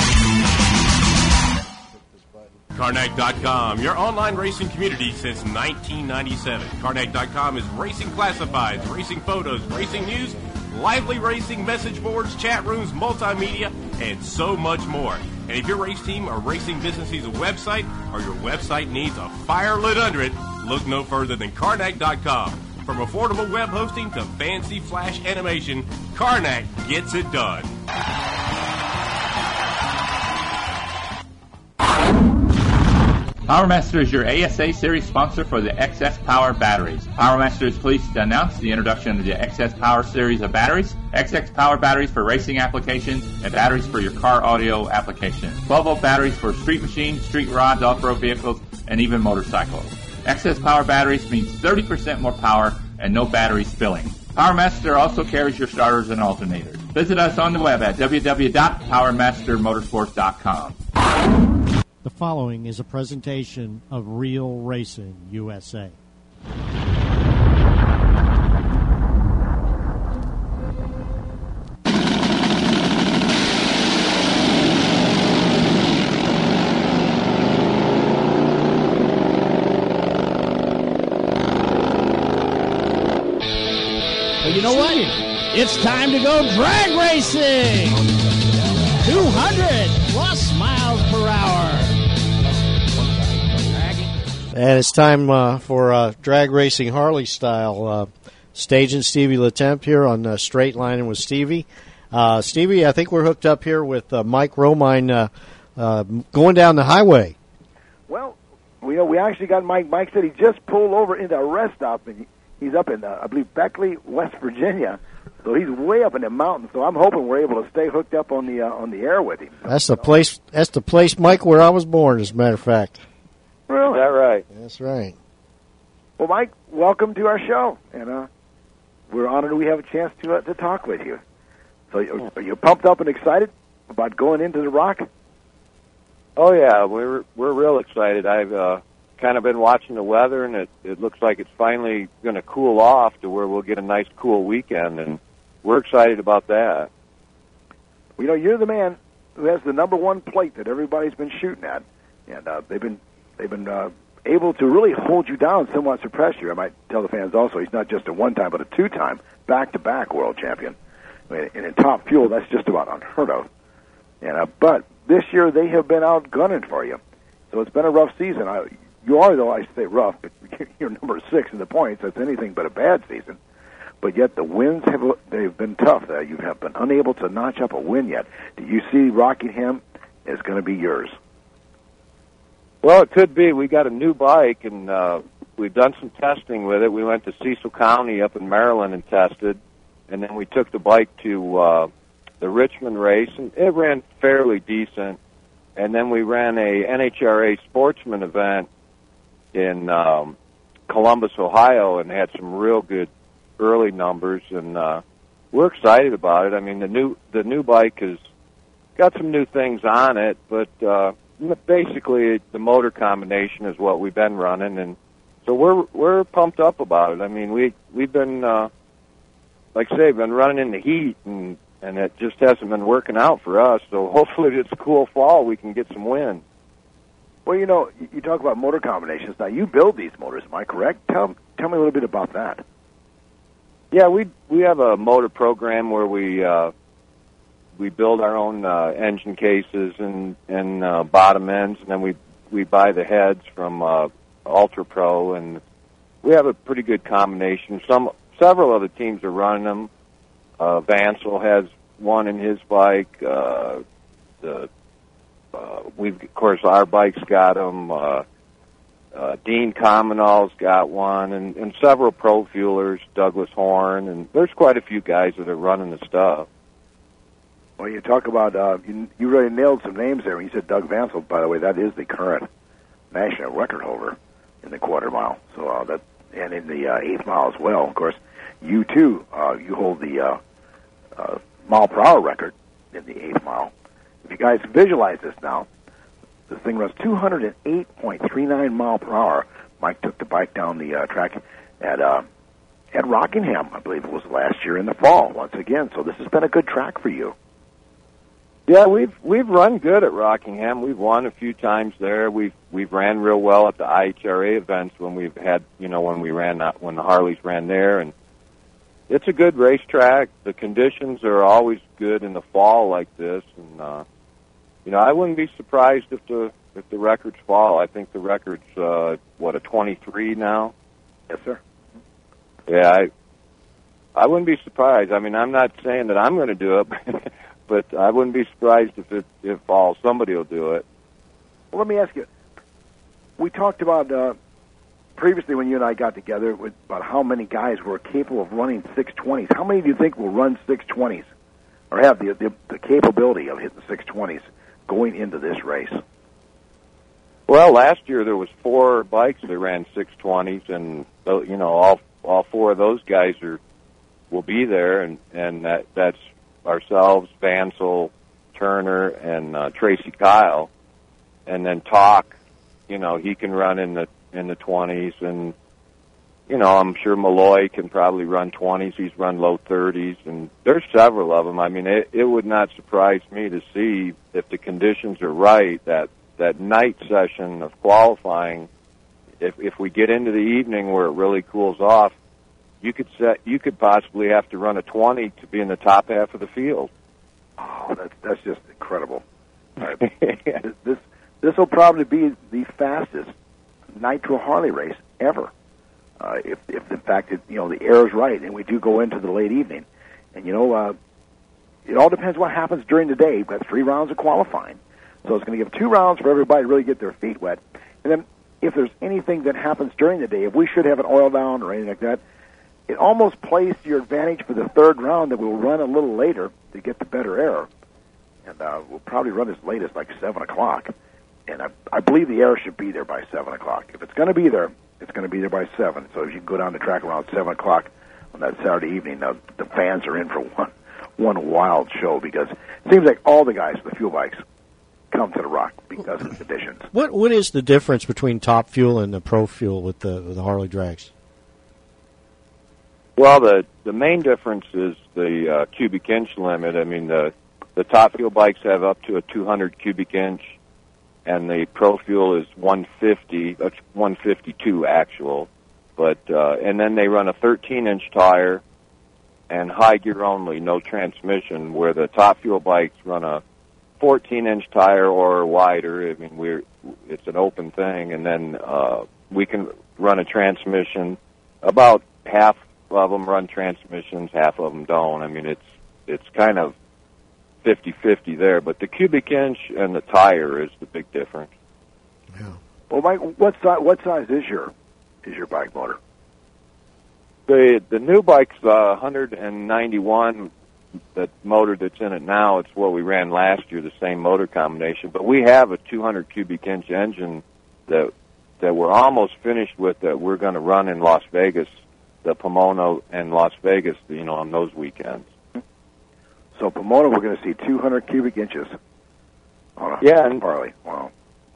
Karnak dot com, your online racing community since nineteen ninety-seven. Karnak dot com is racing classifieds, racing photos, racing news, lively racing message boards, chat rooms, multimedia, and so much more. And if your race team or racing business needs a website, or your website needs a fire lit under it, look no further than Karnak dot com. From affordable web hosting to fancy flash animation, Karnak gets it done. PowerMaster is your A S A Series sponsor for the X S Power batteries. PowerMaster is pleased to announce the introduction of the X S Power series of batteries. X S Power batteries for racing applications and batteries for your car audio applications. twelve volt batteries for street machines, street rods, off-road vehicles, and even motorcycles. X S Power batteries means thirty percent more power and no battery spilling. PowerMaster also carries your starters and alternators. Visit us on the web at w w w dot power master motorsports dot com. The following is a presentation of Real Racing U S A. Well, you know what? It's time to go drag racing! two hundred plus miles per hour. And it's time uh, for uh, drag racing Harley style. Uh, staging Stevie Latemp here on uh, Straight Lining with Stevie. Uh, Stevie, I think we're hooked up here with uh, Mike Romine uh, uh, going down the highway. Well, we we actually got Mike. Mike said he just pulled over into a rest stop, and he's up in, uh, I believe, Beckley, West Virginia. So he's way up in the mountains. So I'm hoping we're able to stay hooked up on the uh, on the air with him. That's the place. That's the place, Mike, where I was born. As a matter of fact. Really? Is that right? That's right. Well, Mike, welcome to our show, and uh, we're honored we have a chance to uh, to talk with you. So, you, are you pumped up and excited about going into the Rock? Oh yeah, we're we're real excited. I've uh, kind of been watching the weather, and it it looks like it's finally going to cool off to where we'll get a nice cool weekend, and we're excited about that. Well, you know, you're the man who has the number one plate that everybody's been shooting at, and uh, they've been they've been uh, able to really hold you down, somewhat suppress you. I might tell the fans also, he's not just a one-time, but a two-time back-to-back world champion. I mean, and in Top Fuel, that's just about unheard of. And uh, but this year they have been out gunning for you, so it's been a rough season. I, you are, though, I say rough, but you're number six in the points. That's anything but a bad season. But yet the wins have they've been tough. Uh, you have been unable to notch up a win yet. Do you see Rockingham is going to be yours? Well, it could be. We got a new bike, and uh, we've done some testing with it. We went to Cecil County up in Maryland and tested, and then we took the bike to uh, the Richmond race, and it ran fairly decent. And then we ran a N H R A Sportsman event in um, Columbus, Ohio, and had some real good early numbers, and uh, we're excited about it. I mean, the new the new bike has got some new things on it, but uh, basically the motor combination is what we've been running, and so we're we're pumped up about it. I mean, we we've been uh, like I say, been running in the heat, and and it just hasn't been working out for us. So hopefully, this cool fall we can get some wind. Well, you know, you talk about motor combinations. Now, you build these motors, am I correct? Tell tell me a little bit about that. Yeah, we we have a motor program where we uh, we build our own uh, engine cases and and uh, bottom ends, and then we we buy the heads from uh, Ultra Pro, and we have a pretty good combination. Some several other teams are running them. Uh, Vansel has one in his bike. Uh, the uh, we've of course our bike's got them. Uh, Uh, Dean Commonall's got one, and, and several pro fuelers, Douglas Horn, and there's quite a few guys that are running the stuff. Well, you talk about, uh, you, you really nailed some names there. When you said Doug Vansel, by the way, that is the current national record holder in the quarter mile. So uh, that, and in the uh, eighth mile as well. Of course, you too, uh, you hold the uh, uh, mile per hour record in the eighth mile. If you guys visualize this now, this thing runs two hundred eight point three nine mile per hour. Mike took the bike down the uh, track at uh, at Rockingham, I believe it was last year in the fall. Once again, so this has been a good track for you. Yeah, we've we've run good at Rockingham. We've won a few times there. We've we've ran real well at the I H R A events when we've had you know when we ran that, when the Harleys ran there, and it's a good racetrack. The conditions are always good in the fall like this, and uh, you know I wouldn't be surprised if the if the records fall. I think the record's uh, what a twenty-three now. Yes, sir. Yeah, I I wouldn't be surprised. I mean, I'm not saying that I'm going to do it. But I wouldn't be surprised if it if all somebody will do it. Well, let me ask you. We talked about uh, previously when you and I got together with, about how many guys were capable of running six twenties. How many do you think will run six twenties or have the, the the capability of hitting six twenties going into this race? Well, last year there was four bikes that ran six twenties, and you know all all four of those guys are will be there, and and that that's. Ourselves, Vansel, Turner, and uh, Tracy Kyle, and then Talk. You know, he can run in the in the twenties, and you know, I'm sure Malloy can probably run twenties. He's run low thirties, and there's several of them. I mean, it, it would not surprise me to see if the conditions are right that that night session of qualifying. If if we get into the evening where it really cools off. You could set. You could possibly have to run a twenty to be in the top half of the field. Oh, that's that's just incredible. Uh, this this will probably be the fastest Nitro Harley race ever, uh, if if in fact it, you know the air is right and we do go into the late evening. And you know, uh, it all depends what happens during the day. We've got three rounds of qualifying, so it's going to give two rounds for everybody to really get their feet wet. And then if there's anything that happens during the day, if we should have an oil down or anything like that. It almost plays to your advantage for the third round that we'll run a little later to get the better air. And uh, we'll probably run as late as like seven o'clock. And I, I believe the air should be there by seven o'clock. If it's going to be there, it's going to be there by seven. So if you can go down the track around seven o'clock on that Saturday evening, now the fans are in for one, one wild show because it seems like all the guys with the fuel bikes come to the Rock because of the conditions. What What is the difference between Top Fuel and the Pro Fuel with the, with the Harley drags? Well, the the main difference is the uh, cubic inch limit. I mean, the the Top Fuel bikes have up to a two hundred cubic inch, and the Pro Fuel is one fifty. That's one fifty-two actual, but uh, and then they run a thirteen inch tire, and high gear only, no transmission. Where the Top Fuel bikes run a fourteen inch tire or wider. I mean, we're it's an open thing, and then uh, we can run a transmission. About half of them run transmissions, half of them don't. I mean, it's it's kind of fifty-fifty there, but the cubic inch and the tire is the big difference. Yeah. Well, Mike, what size what size is your is your bike motor? The the new bike's uh, one ninety-one. The motor that's in it now, it's what we ran last year, the same motor combination. But we have a two hundred cubic inch engine that that we're almost finished with that we're going to run in Las Vegas. The Pomona and Las Vegas, you know, on those weekends. So Pomona, we're going to see two hundred cubic inches on a yeah, and, Harley. Wow.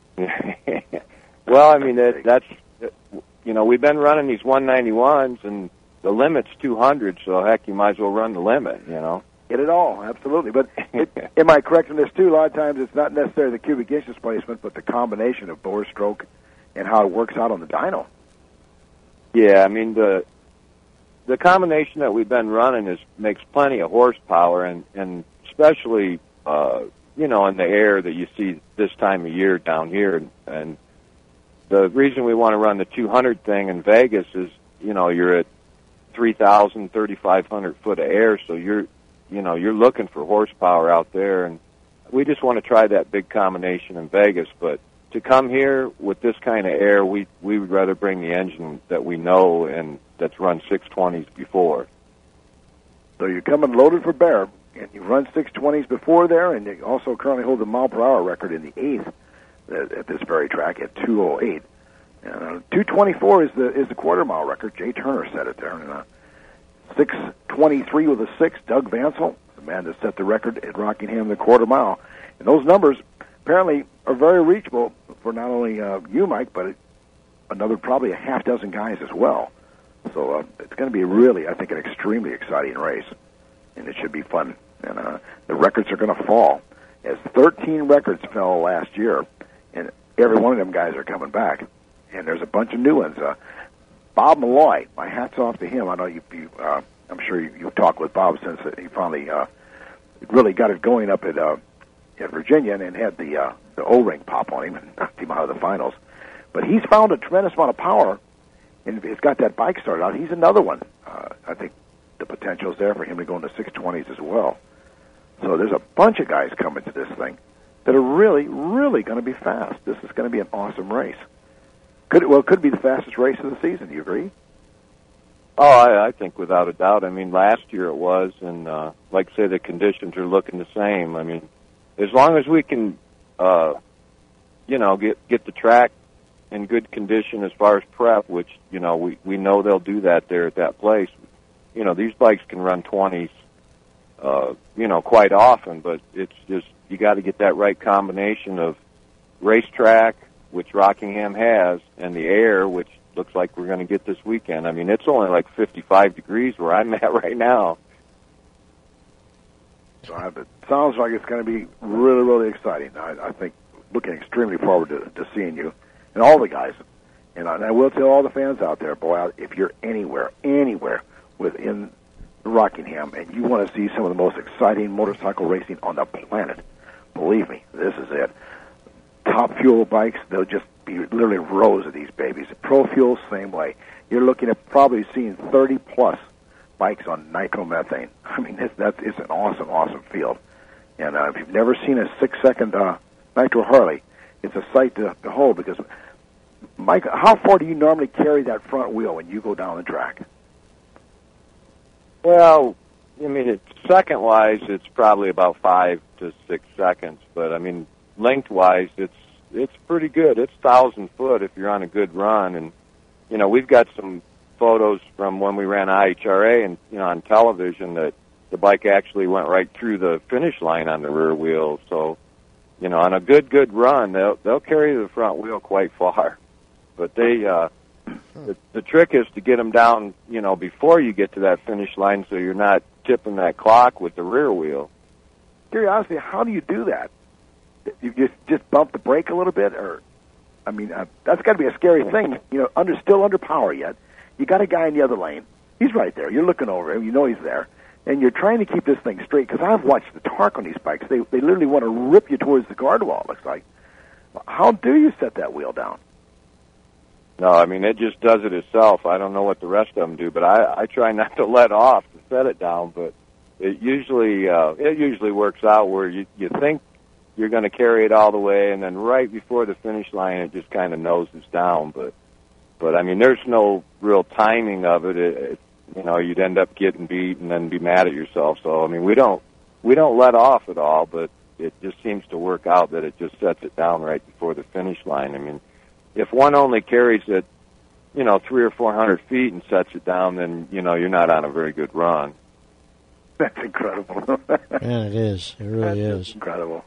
Well, I mean, that, that's, you know, we've been running these one ninety-ones, and the limit's two hundred, so heck, you might as well run the limit, you know. Get it all, absolutely. But it, am I correct in this, too? A lot of times it's not necessarily the cubic inch displacement, but the combination of bore stroke and how it works out on the dyno. Yeah, I mean, the the combination that we've been running is makes plenty of horsepower, and, and especially, uh, you know, in the air that you see this time of year down here. And the reason we want to run the two hundred thing in Vegas is, you know, you're at three thousand, thirty-five hundred foot of air, so you're, you know, you're looking for horsepower out there, and we just want to try that big combination in Vegas. But to come here with this kind of air, we we would rather bring the engine that we know and that's run six twenties before. So you're coming loaded for bear, and you run six twenties before there, and you also currently hold the mile per hour record in the eighth at, at this very track at two oh eight. Uh, two twenty-four is the is the quarter mile record. Jay Turner set it there. And, uh, six twenty-three with a six, Doug Vansel. the man that set the record at Rockingham, the quarter mile. And those numbers apparently are very reachable for not only uh, you, Mike, but another probably a half dozen guys as well. So uh, it's going to be really, I think, an extremely exciting race, and it should be fun. And uh, the records are going to fall, as thirteen records fell last year, and every one of them guys are coming back. And there's a bunch of new ones. Uh, Bob Malloy, my hat's off to him. I know you, you uh, I'm sure you, you've talked with Bob since he finally uh, really got it going up at uh, at Virginia and had the uh, the O-ring pop on him and knocked him out of the finals. But he's found a tremendous amount of power, and he's got that bike started out. He's another one. Uh, I think the potential is there for him to go into six twenties as well. So there's a bunch of guys coming to this thing that are really, really going to be fast. This is going to be an awesome race. Could it, well, it could be the fastest race of the season. Do you agree? Oh, I, I think without a doubt. I mean, last year it was, and uh, like I say, the conditions are looking the same. I mean, as long as we can, uh, you know, get get the track in good condition as far as prep, which, you know, we, we know they'll do that there at that place. You know, these bikes can run twenties, uh, you know, quite often, but it's just, you got to get that right combination of racetrack, which Rockingham has, and the air, which looks like we're going to get this weekend. I mean, it's only like fifty-five degrees where I'm at right now. So uh, it sounds like it's going to be really, really exciting. I, I think looking extremely forward to, to seeing you and all the guys. And I, and I will tell all the fans out there, boy, if you're anywhere, anywhere within Rockingham and you want to see some of the most exciting motorcycle racing on the planet, believe me, this is it. Top Fuel bikes, they'll just be literally rows of these babies. Pro Fuel, same way. You're looking at probably seeing thirty plus bikes on nitromethane. I mean, it's, that's it's an awesome, awesome field. And uh, if you've never seen a six-second uh, Nitro Harley, it's a sight to behold because, Mike, how far do you normally carry that front wheel when you go down the track? Well, I mean, it, second-wise, it's probably about five to six seconds. But, I mean, lengthwise, it's it's pretty good. It's thousand foot if you're on a good run, and you know we've got some photos from when we ran I H R A and you know on television that the bike actually went right through the finish line on the rear wheel. So, you know, on a good good run, they'll they'll carry the front wheel quite far. But they uh, the, the trick is to get them down, you know, before you get to that finish line, so you're not tipping that clock with the rear wheel. Curiosity, how do you do that? You just just bump the brake a little bit, or I mean, uh, that's got to be a scary thing. You know, under still under power yet. You got a guy in the other lane. He's right there. You're looking over him. You know he's there, and you're trying to keep this thing straight. Because I've watched the torque on these bikes. They they literally want to rip you towards the guard wall. It looks like. How do you set that wheel down? No, I mean it just does it itself. I don't know what the rest of them do, but I I try not to let off to set it down. But it usually uh, it usually works out where you you think you're going to carry it all the way, and then right before the finish line, it just kind of noses down. But, but I mean, there's no real timing of it. It, it. You know, you'd end up getting beat and then be mad at yourself. So, I mean, we don't we don't let off at all, but it just seems to work out that it just sets it down right before the finish line. I mean, if one only carries it, you know, three or four hundred feet and sets it down, then you know you're not on a very good run. That's incredible. Yeah, it is. It really That's is incredible.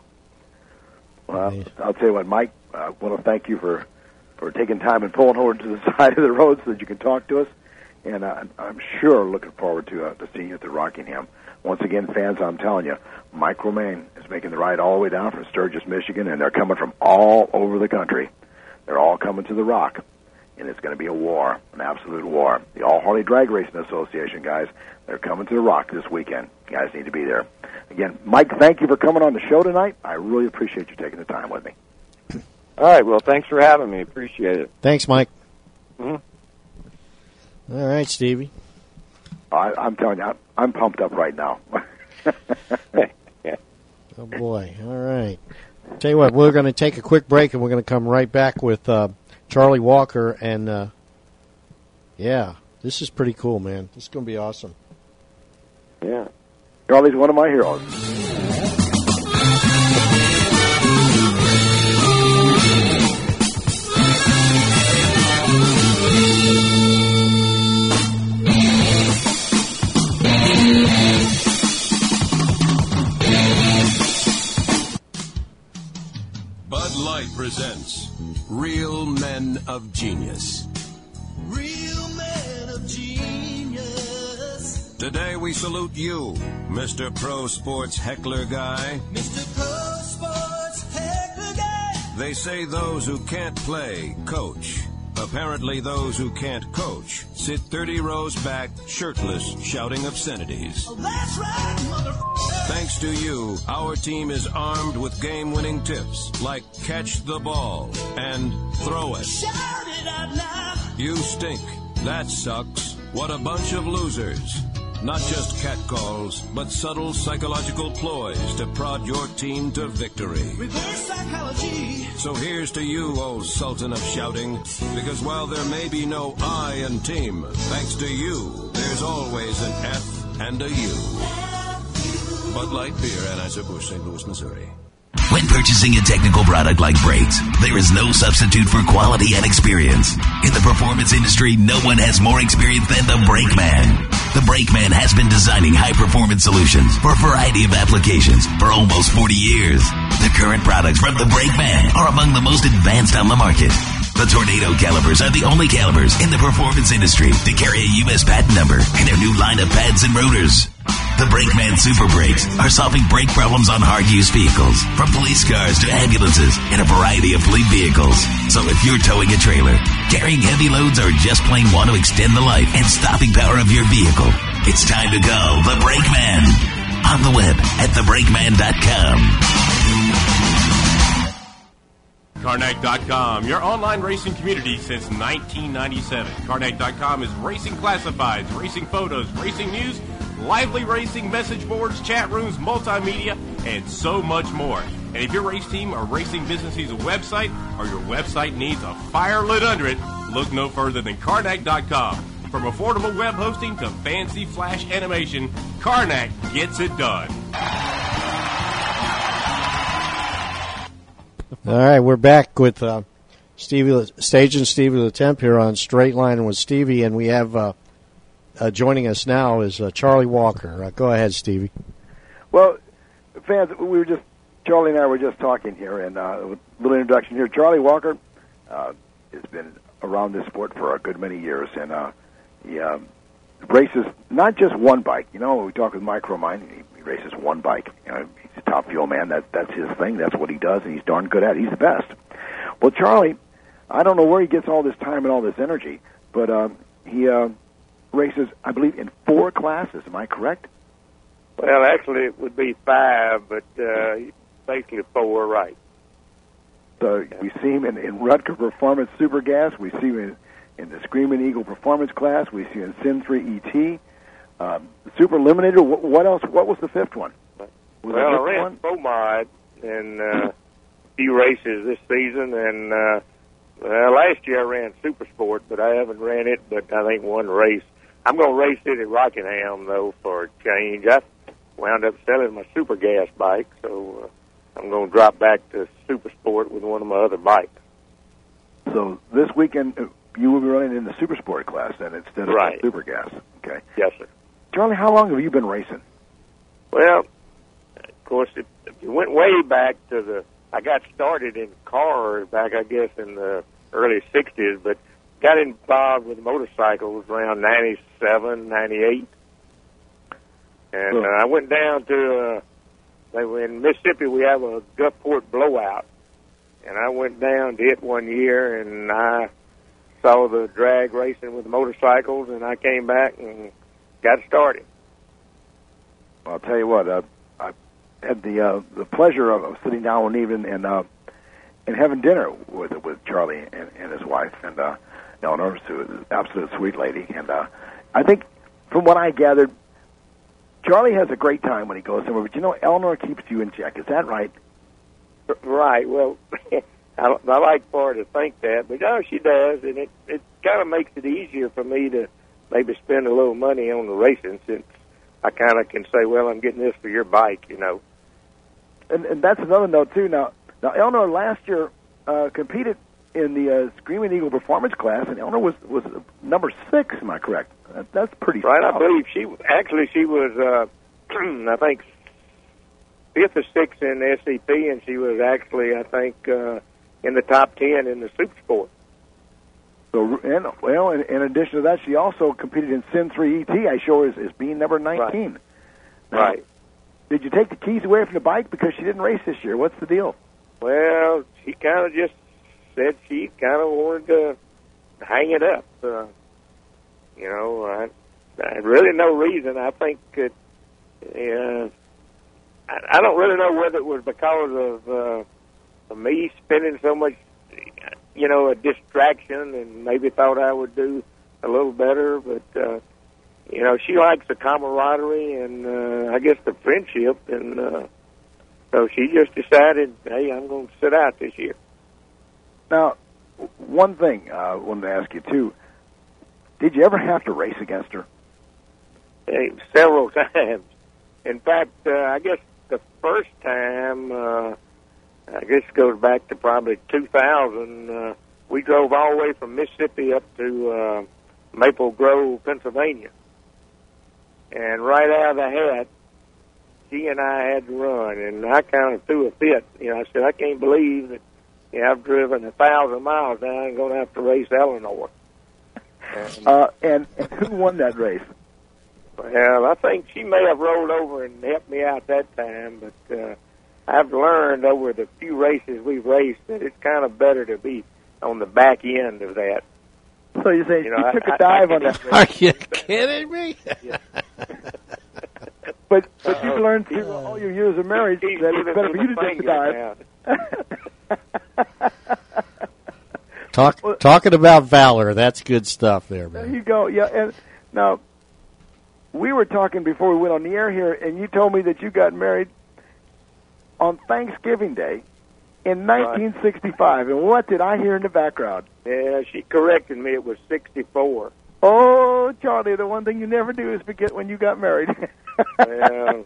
Well, I'll tell you what, Mike, I want to thank you for, for taking time and pulling over to the side of the road so that you can talk to us. And uh, I'm sure looking forward to, uh, to seeing you at the Rockingham. Once again, fans, I'm telling you, Mike Romaine is making the ride all the way down from Sturgis, Michigan, and they're coming from all over the country. They're all coming to the Rock, and it's going to be a war, an absolute war. The All Harley Drag Racing Association, guys, they're coming to the Rock this weekend. You guys need to be there. Again, Mike, thank you for coming on the show tonight. I really appreciate you taking the time with me. All right, well, thanks for having me. Appreciate it. Thanks, Mike. Mm-hmm. All right, Stevie. I, I'm telling you, I'm, I'm pumped up right now. Yeah. Oh, boy. All right. Tell you what, we're going to take a quick break, and we're going to come right back with uh, Charlie Walker. And, uh, yeah, this is pretty cool, man. This is going to be awesome. Yeah. Charlie's one of my heroes. Real men of genius. Real men of genius. Today we salute you, Mister Pro Sports Heckler Guy. Mister Pro Sports Heckler Guy. They say those who can't play, coach. Apparently those who can't coach sit thirty rows back, shirtless, shouting obscenities. Oh, that's right, motherfucker. Thanks to you, our team is armed with game-winning tips like catch the ball and throw it. Shout it out now. You stink. That sucks. What a bunch of losers. Not just catcalls, but subtle psychological ploys to prod your team to victory. Reverse psychology. So here's to you, old sultan of shouting, because while there may be no I in team, thanks to you, there's always an F and a U. Bud Light Beer, Anheuser-Busch, Saint Louis, Missouri. When purchasing a technical product like brakes, there is no substitute for quality and experience. In the performance industry, no one has more experience than the Brake Man. The Brake Man has been designing high-performance solutions for a variety of applications for almost forty years. The current products from the Brake Man are among the most advanced on the market. The Tornado calipers are the only calipers in the performance industry to carry a U S patent number and their new line of pads and rotors. The Brakeman Super Brakes are solving brake problems on hard-use vehicles, from police cars to ambulances and a variety of fleet vehicles. So if you're towing a trailer, carrying heavy loads, or just plain want to extend the life and stopping power of your vehicle, it's time to go the Brakeman. On the web at the brakeman dot com. Karnak dot com, your online racing community since nineteen ninety-seven. Karnak dot com is racing classifieds, racing photos, racing news, lively racing message boards, chat rooms, multimedia, and so much more. And if your race team or racing business needs a website, or your website needs a fire lit under it, look no further than Karnak dot com. From affordable web hosting to fancy flash animation, Karnak gets it done. All right, we're back with uh, Stevie, Stage and Stevie the Temp here on Straight Line with Stevie, and we have uh, uh, joining us now is uh, Charlie Walker. Uh, go ahead, Stevie. Well, fans, we were just Charlie and I were just talking here, and uh, a little introduction here. Charlie Walker uh, has been around this sport for a good many years, and uh, he uh, races not just one bike. You know, we talk with Micromine, he, he races one bike. You know, he's a top fuel man. That that's his thing. That's what he does, and he's darn good at it. He's the best. Well, Charlie, I don't know where he gets all this time and all this energy, but uh, he uh, races, I believe, in four classes. Am I correct? Well, actually, it would be five, but uh, basically four, right? So we see him in, in Rutger Performance Super Gas. We see him in, in the Screaming Eagle Performance class. We see him in Sin three E T, um, Super Eliminator. What, what else? What was the fifth one? Was well, I ran Bomod in uh, a few races this season, and uh, well, last year I ran Super Sport, but I haven't ran it. But I think one race. I'm going to race it at Rockingham though for a change. I wound up selling my Super Gas bike, so uh, I'm going to drop back to Super Sport with one of my other bikes. So this weekend you will be running in the Super Sport class then instead of right. the Super Gas. Okay. Yes, sir. Charlie, how long have you been racing? Well, of course, it, it went way back to the. I got started in cars back, I guess, in the early sixties, but got involved with motorcycles around ninety-seven, ninety-eight. And uh, I went down to, uh, they were in Mississippi, we have a Gulfport blowout. And I went down to it one year, and I saw the drag racing with motorcycles, and I came back and got started. Well, I'll tell you what, uh, I had the uh, the pleasure of, of sitting down one evening and uh, and having dinner with with Charlie and, and his wife, and uh, Eleanor, who's an absolute sweet lady. And uh, I think, from what I gathered, Charlie has a great time when he goes somewhere, but you know, Eleanor keeps you in check. Is that right? Right. Well, I, I like for her to think that, but no, she does, and it it kind of makes it easier for me to maybe spend a little money on the racing, since I kind of can say, well, I'm getting this for your bike, you know. And, and that's another note too. Now, now Eleanor last year uh, competed in the uh, Screaming Eagle Performance class, and Eleanor was was number six. Am I correct? That, that's pretty right. solid. I believe she actually she was uh, I think fifth or sixth in the S C P, and she was actually I think uh, in the top ten in the Super Sport. So, and, well, in, in addition to that, she also competed in Sin three E T, I show, as, as being number nineteen. Right. Now, right. Did you take the keys away from the bike because she didn't race this year? What's the deal? Well, she kind of just said she kind of wanted to hang it up. Uh, you know, I, I really no reason. I think that, uh, I, I don't really know whether it was because of, uh, of me spending so much, you know, a distraction, and maybe thought I would do a little better. But, uh, you know, she likes the camaraderie and uh, I guess the friendship. And uh, so she just decided, hey, I'm going to sit out this year. Now, one thing uh, I wanted to ask you, too. Did you ever have to race against her? Hey, several times. In fact, uh, I guess the first time, uh, I guess it goes back to probably two thousand. Uh, we drove all the way from Mississippi up to uh, Maple Grove, Pennsylvania. And right out of the hat, she and I had to run. And I kind of threw a fit. You know, I said, I can't believe that you know, I've driven a thousand miles now. I'm going to have to race Eleanor. And, uh, and, and who won that race? Well, I think she may have rolled over and helped me out that time, but uh, I've learned over the few races we've raced that it's kind of better to be on the back end of that. So you say you know, you I, took a I, dive I, on that race? Are you kidding me? Yeah. but but you've learned through all your years of marriage He's that it's better for you to take the dive. Talk, well, talking about valor, that's good stuff there, man. There you go. Yeah, and now we were talking before we went on the air here, and you told me that you got married on Thanksgiving Day in nineteen sixty-five. And what did I hear in the background? Yeah, she corrected me. It was sixty-four. Oh, Charlie, the one thing you never do is forget when you got married. well,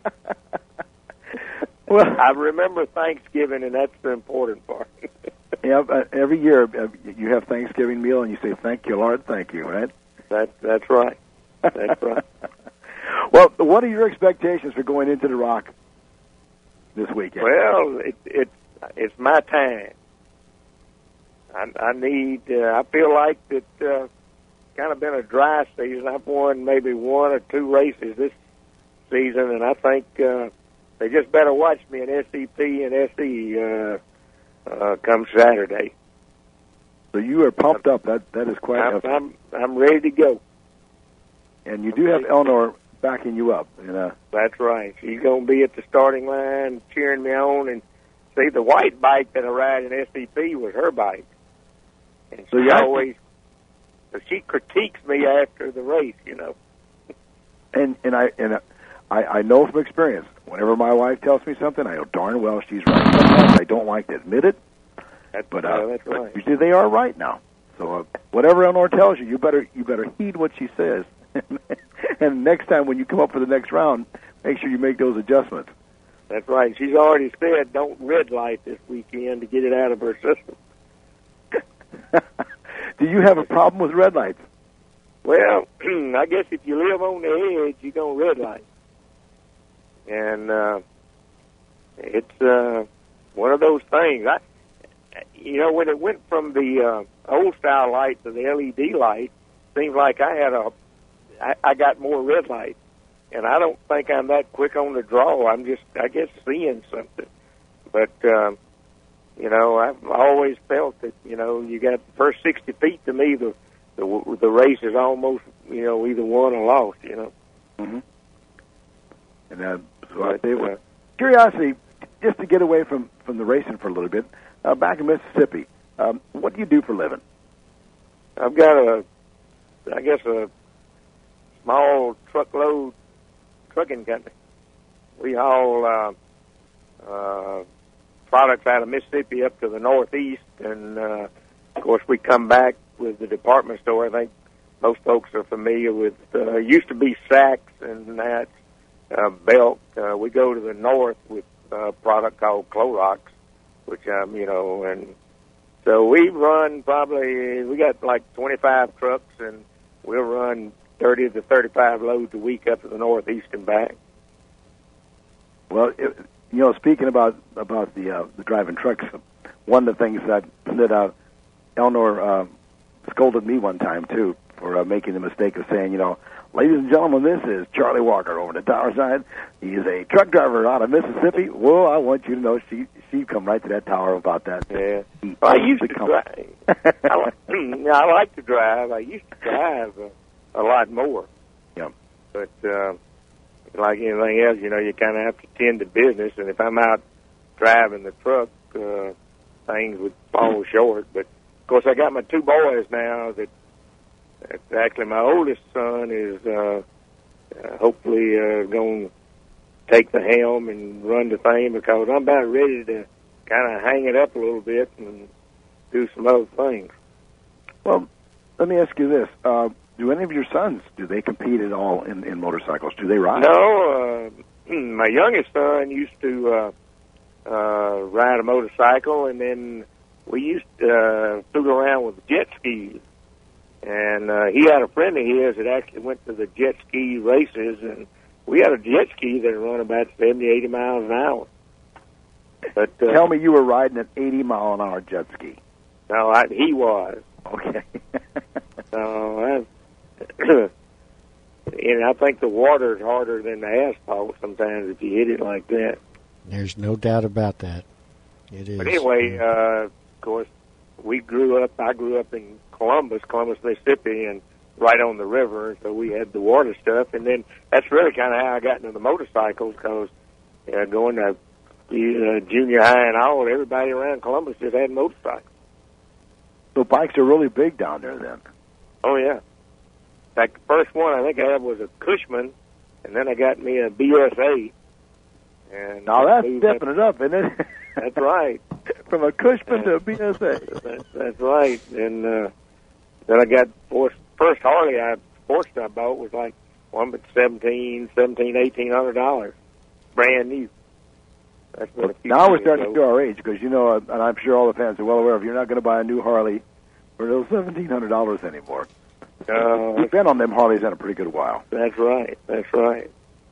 well, I remember Thanksgiving, and that's the important part. Yeah, uh, every year uh, you have Thanksgiving meal, and you say, "Thank you, Lord, thank you." Right? That that's right. That's right. Well, what are your expectations for going into the Rock this weekend? Well, it, it it's my time. I, I need. Uh, I feel like that. Uh, kind of been a dry season. I've won maybe one or two races this season, and I think uh, they just better watch me in S E P and S E uh, uh, come Saturday. So you are pumped up. That that is quite. I'm I'm, I'm ready to go. And you do have Eleanor backing you up, you know. That's right. She's going to be at the starting line cheering me on. And see, the white bike that I ride in S E P was her bike, and she so always. So she critiques me after the race, you know. And and I and I, I know from experience. Whenever my wife tells me something, I know darn well she's right. Sometimes I don't like to admit it, that's, but, uh, uh, that's right. but usually they are right now. So uh, whatever Eleanor tells you, you better you better heed what she says. And next time when you come up for the next round, make sure you make those adjustments. That's right. She's already said don't red light this weekend to get it out of her system. Do you have a problem with red lights? Well, I guess if you live on the edge, you're going to red light. And uh, it's uh, one of those things. I, you know, when it went from the uh, old-style light to the L E D light, it seems like I had a, I, I got more red light. And I don't think I'm that quick on the draw. I'm just, I guess, seeing something. But, um, you know, I've always felt that, you know, you got the first sixty feet to me, the the, the race is almost, you know, either won or lost, you know. Mm-hmm. And uh, so I say, well, curiosity, just to get away from, from the racing for a little bit, uh, back in Mississippi, um, what do you do for a living? I've got a, I guess, a small truckload trucking company. We haul uh, uh, products out of Mississippi up to the Northeast, and uh, of course we come back with the department store. I think most folks are familiar with. Uh, used to be Saks and that uh, Belk. Uh, we go to the north with a product called Clorox, which um, you know, and so we run probably. We got like twenty-five trucks, and we'll run thirty to thirty-five loads a week up to the Northeast and back. Well, it, you know, speaking about about the uh, the driving trucks, one of the things that that uh, Eleanor uh, scolded me one time too for uh, making the mistake of saying, you know, ladies and gentlemen, this is Charlie Walker over the tower side. He is a truck driver out of Mississippi. Well, I want you to know she she come right to that tower about that. Yeah, well, I used to drive. I, like, I like to drive. I used to drive a, a lot more. Yeah. But uh, like anything else, you know, you kind of have to tend to business. And if I'm out driving the truck, uh, things would fall short. But of course, I got my two boys now. That, that actually, my oldest son is uh, uh, hopefully uh, going to take the helm and run the thing, because I'm about ready to kind of hang it up a little bit and do some other things. Well, let me ask you this: uh, do any of your sons, do they compete at all in, in motorcycles? Do they ride? No, uh, my youngest son used to uh, uh, ride a motorcycle, and then we used to uh, fool around with jet skis. And uh, he had a friend of his that actually went to the jet ski races, and we had a jet ski that run about seventy, eighty miles an hour. But uh, tell me, you were riding an eighty mile an hour jet ski? No, I, he was. Okay. So, I, and I think the water's harder than the asphalt sometimes if you hit it like that. There's no doubt about that. It is. But anyway, uh, of course, we grew up. I grew up in Columbus, Columbus, Mississippi, and right on the river, so we had the water stuff. And then that's really kind of how I got into the motorcycles, because uh, going to uh, junior high and all, everybody around Columbus just had motorcycles. So bikes are really big down there then? Oh, yeah. In fact, the first one I think I had was a Cushman, and then I got me a B S A. And now that's stepping it up, isn't it? That's right. From a Cushman to a B S A. That's, that's right. And uh, then I got first, first Harley I sports I bought was like one but seventeen, seventeen, eighteen hundred dollars, brand new. That's well, now we're starting ago. to show our age, because you know, and I'm sure all the fans are well aware of, you're not going to buy a new Harley for those seventeen hundred dollars anymore. Uh, We've been on them Harleys in a pretty good while. That's right. That's right.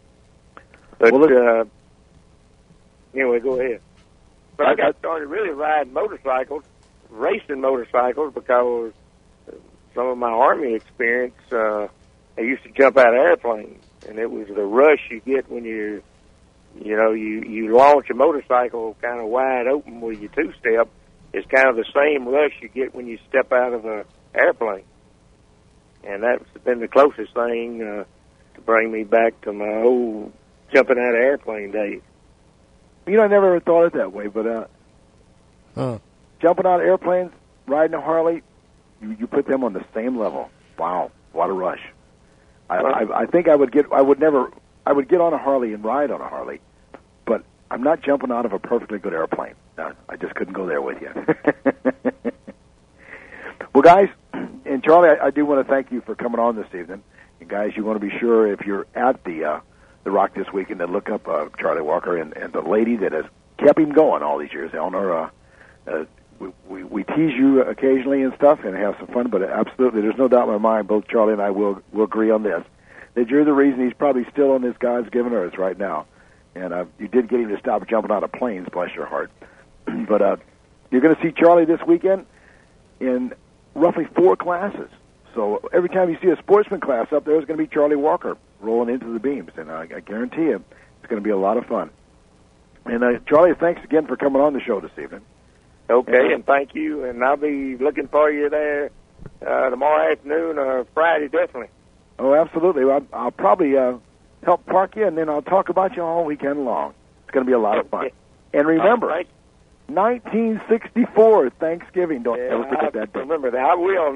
But well, uh, anyway, go ahead. But I got started really riding motorcycles, racing motorcycles, because some of my Army experience, uh, I used to jump out of airplanes, and it was the rush you get when you, you know, you, you launch a motorcycle kind of wide open with your two-step. It's kind of the same rush you get when you step out of an airplane. And that's been the closest thing uh, to bring me back to my old jumping out of airplane days. You know, I never thought it that way, but uh, huh. jumping out of airplanes, riding a Harley, you, you put them on the same level. Wow, what a rush! I, I, I think I would get, I would never, I would get on a Harley and ride on a Harley, but I'm not jumping out of a perfectly good airplane. No, I just couldn't go there with you. Well, guys, and Charlie, I, I do want to thank you for coming on this evening. And guys, you want to be sure if you're at the uh, the Rock this weekend to look up uh, Charlie Walker and, and the lady that has kept him going all these years, Eleanor. Uh, uh, we, we, we tease you occasionally and stuff and have some fun, but absolutely, there's no doubt in my mind, both Charlie and I will will agree on this, that you're the reason he's probably still on this God's given earth right now. And uh, you did get him to stop jumping out of planes, bless your heart. But uh, you're going to see Charlie this weekend in roughly four classes. So every time you see a sportsman class up there, there's going to be Charlie Walker rolling into the beams, and I, I guarantee you it's going to be a lot of fun. And uh, Charlie, thanks again for coming on the show this evening. Okay, and, uh, and thank you, and I'll be looking for you there uh, tomorrow afternoon or Friday, definitely. Oh, absolutely. I'll, I'll probably uh, help park you, and then I'll talk about you all weekend long. It's going to be a lot of fun. And remember, right. nineteen sixty-four, Thanksgiving. Don't yeah, ever forget that day. Remember that. I will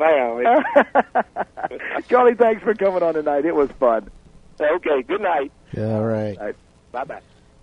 now. Charlie, thanks for coming on tonight. It was fun. Okay, good night. Yeah, all right. All right. Bye-bye.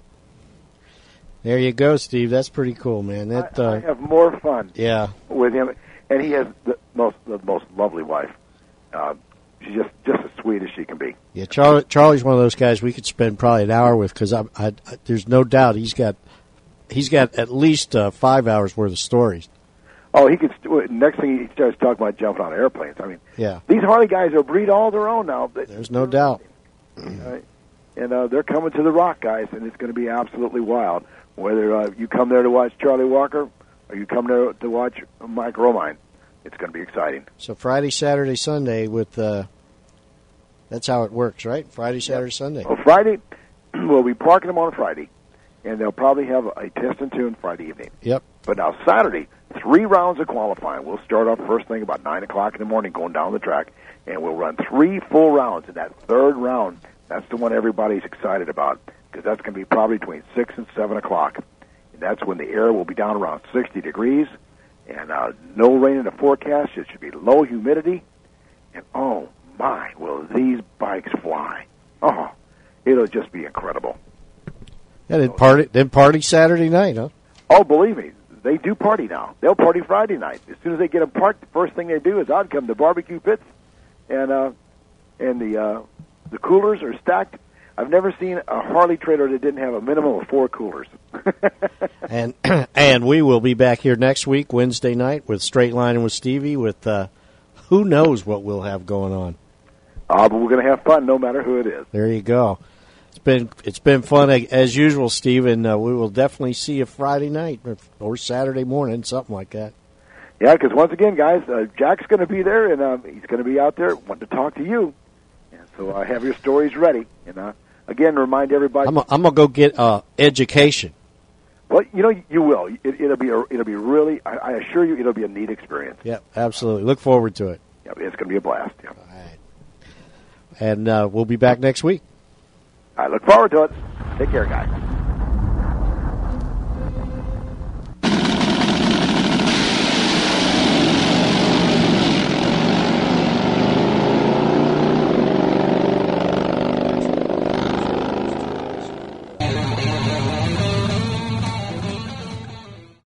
There you go, Steve. That's pretty cool, man. That, I, uh, I have more fun yeah. with him. And he has the most the most lovely wife. Uh, she's just, just as sweet as she can be. Yeah, Charlie, Charlie's one of those guys we could spend probably an hour with, because I, I, I, there's no doubt he's got he's got at least uh, five hours worth of stories. Oh, he could. St- next thing he starts talking about jumping on airplanes. I mean, yeah, these Harley guys are breed all their own now. There's no doubt. Uh, and uh, they're coming to the Rock, guys, and it's going to be absolutely wild. Whether uh, you come there to watch Charlie Walker Are you coming to, to watch Mike Romine? It's going to be exciting. So Friday, Saturday, Sunday with uh, that's how it works, right? Friday, Saturday, yep. Sunday. Well, Friday, we'll be parking them on a Friday, and they'll probably have a test and tune Friday evening. Yep. But now Saturday, three rounds of qualifying. We'll start off first thing about nine o'clock in the morning, going down the track, and we'll run three full rounds. And that third round, that's the one everybody's excited about, because that's going to be probably between six and seven o'clock. And that's when the air will be down around sixty degrees, and uh, no rain in the forecast. It should be low humidity, and oh my, will these bikes fly? Oh, it'll just be incredible. Yeah, then party, then party Saturday night, huh? Oh, believe me, they do party now. They'll party Friday night. As soon as they get them parked, the first thing they do is out come the barbecue pits, and uh, and the uh, the coolers are stacked. I've never seen a Harley trailer that didn't have a minimum of four coolers. and and we will be back here next week, Wednesday night, with Straight Lining with Stevie. With uh, who knows what we'll have going on. Uh, but we're going to have fun, no matter who it is. There you go. It's been it's been fun as usual, Steve, and uh, we will definitely see you Friday night or, or Saturday morning, something like that. Yeah, because once again, guys, uh, Jack's going to be there, and um, he's going to be out there wanting to talk to you. And so uh, have your stories ready. And uh, again, remind everybody. I'm going to go get uh, education. Well, you know, you will. It, it'll be a, it'll be really. I, I assure you, it'll be a neat experience. Yeah, absolutely. Look forward to it. Yeah, it's going to be a blast. Yeah. All right. And uh, we'll be back next week. I look forward to it. Take care, guys.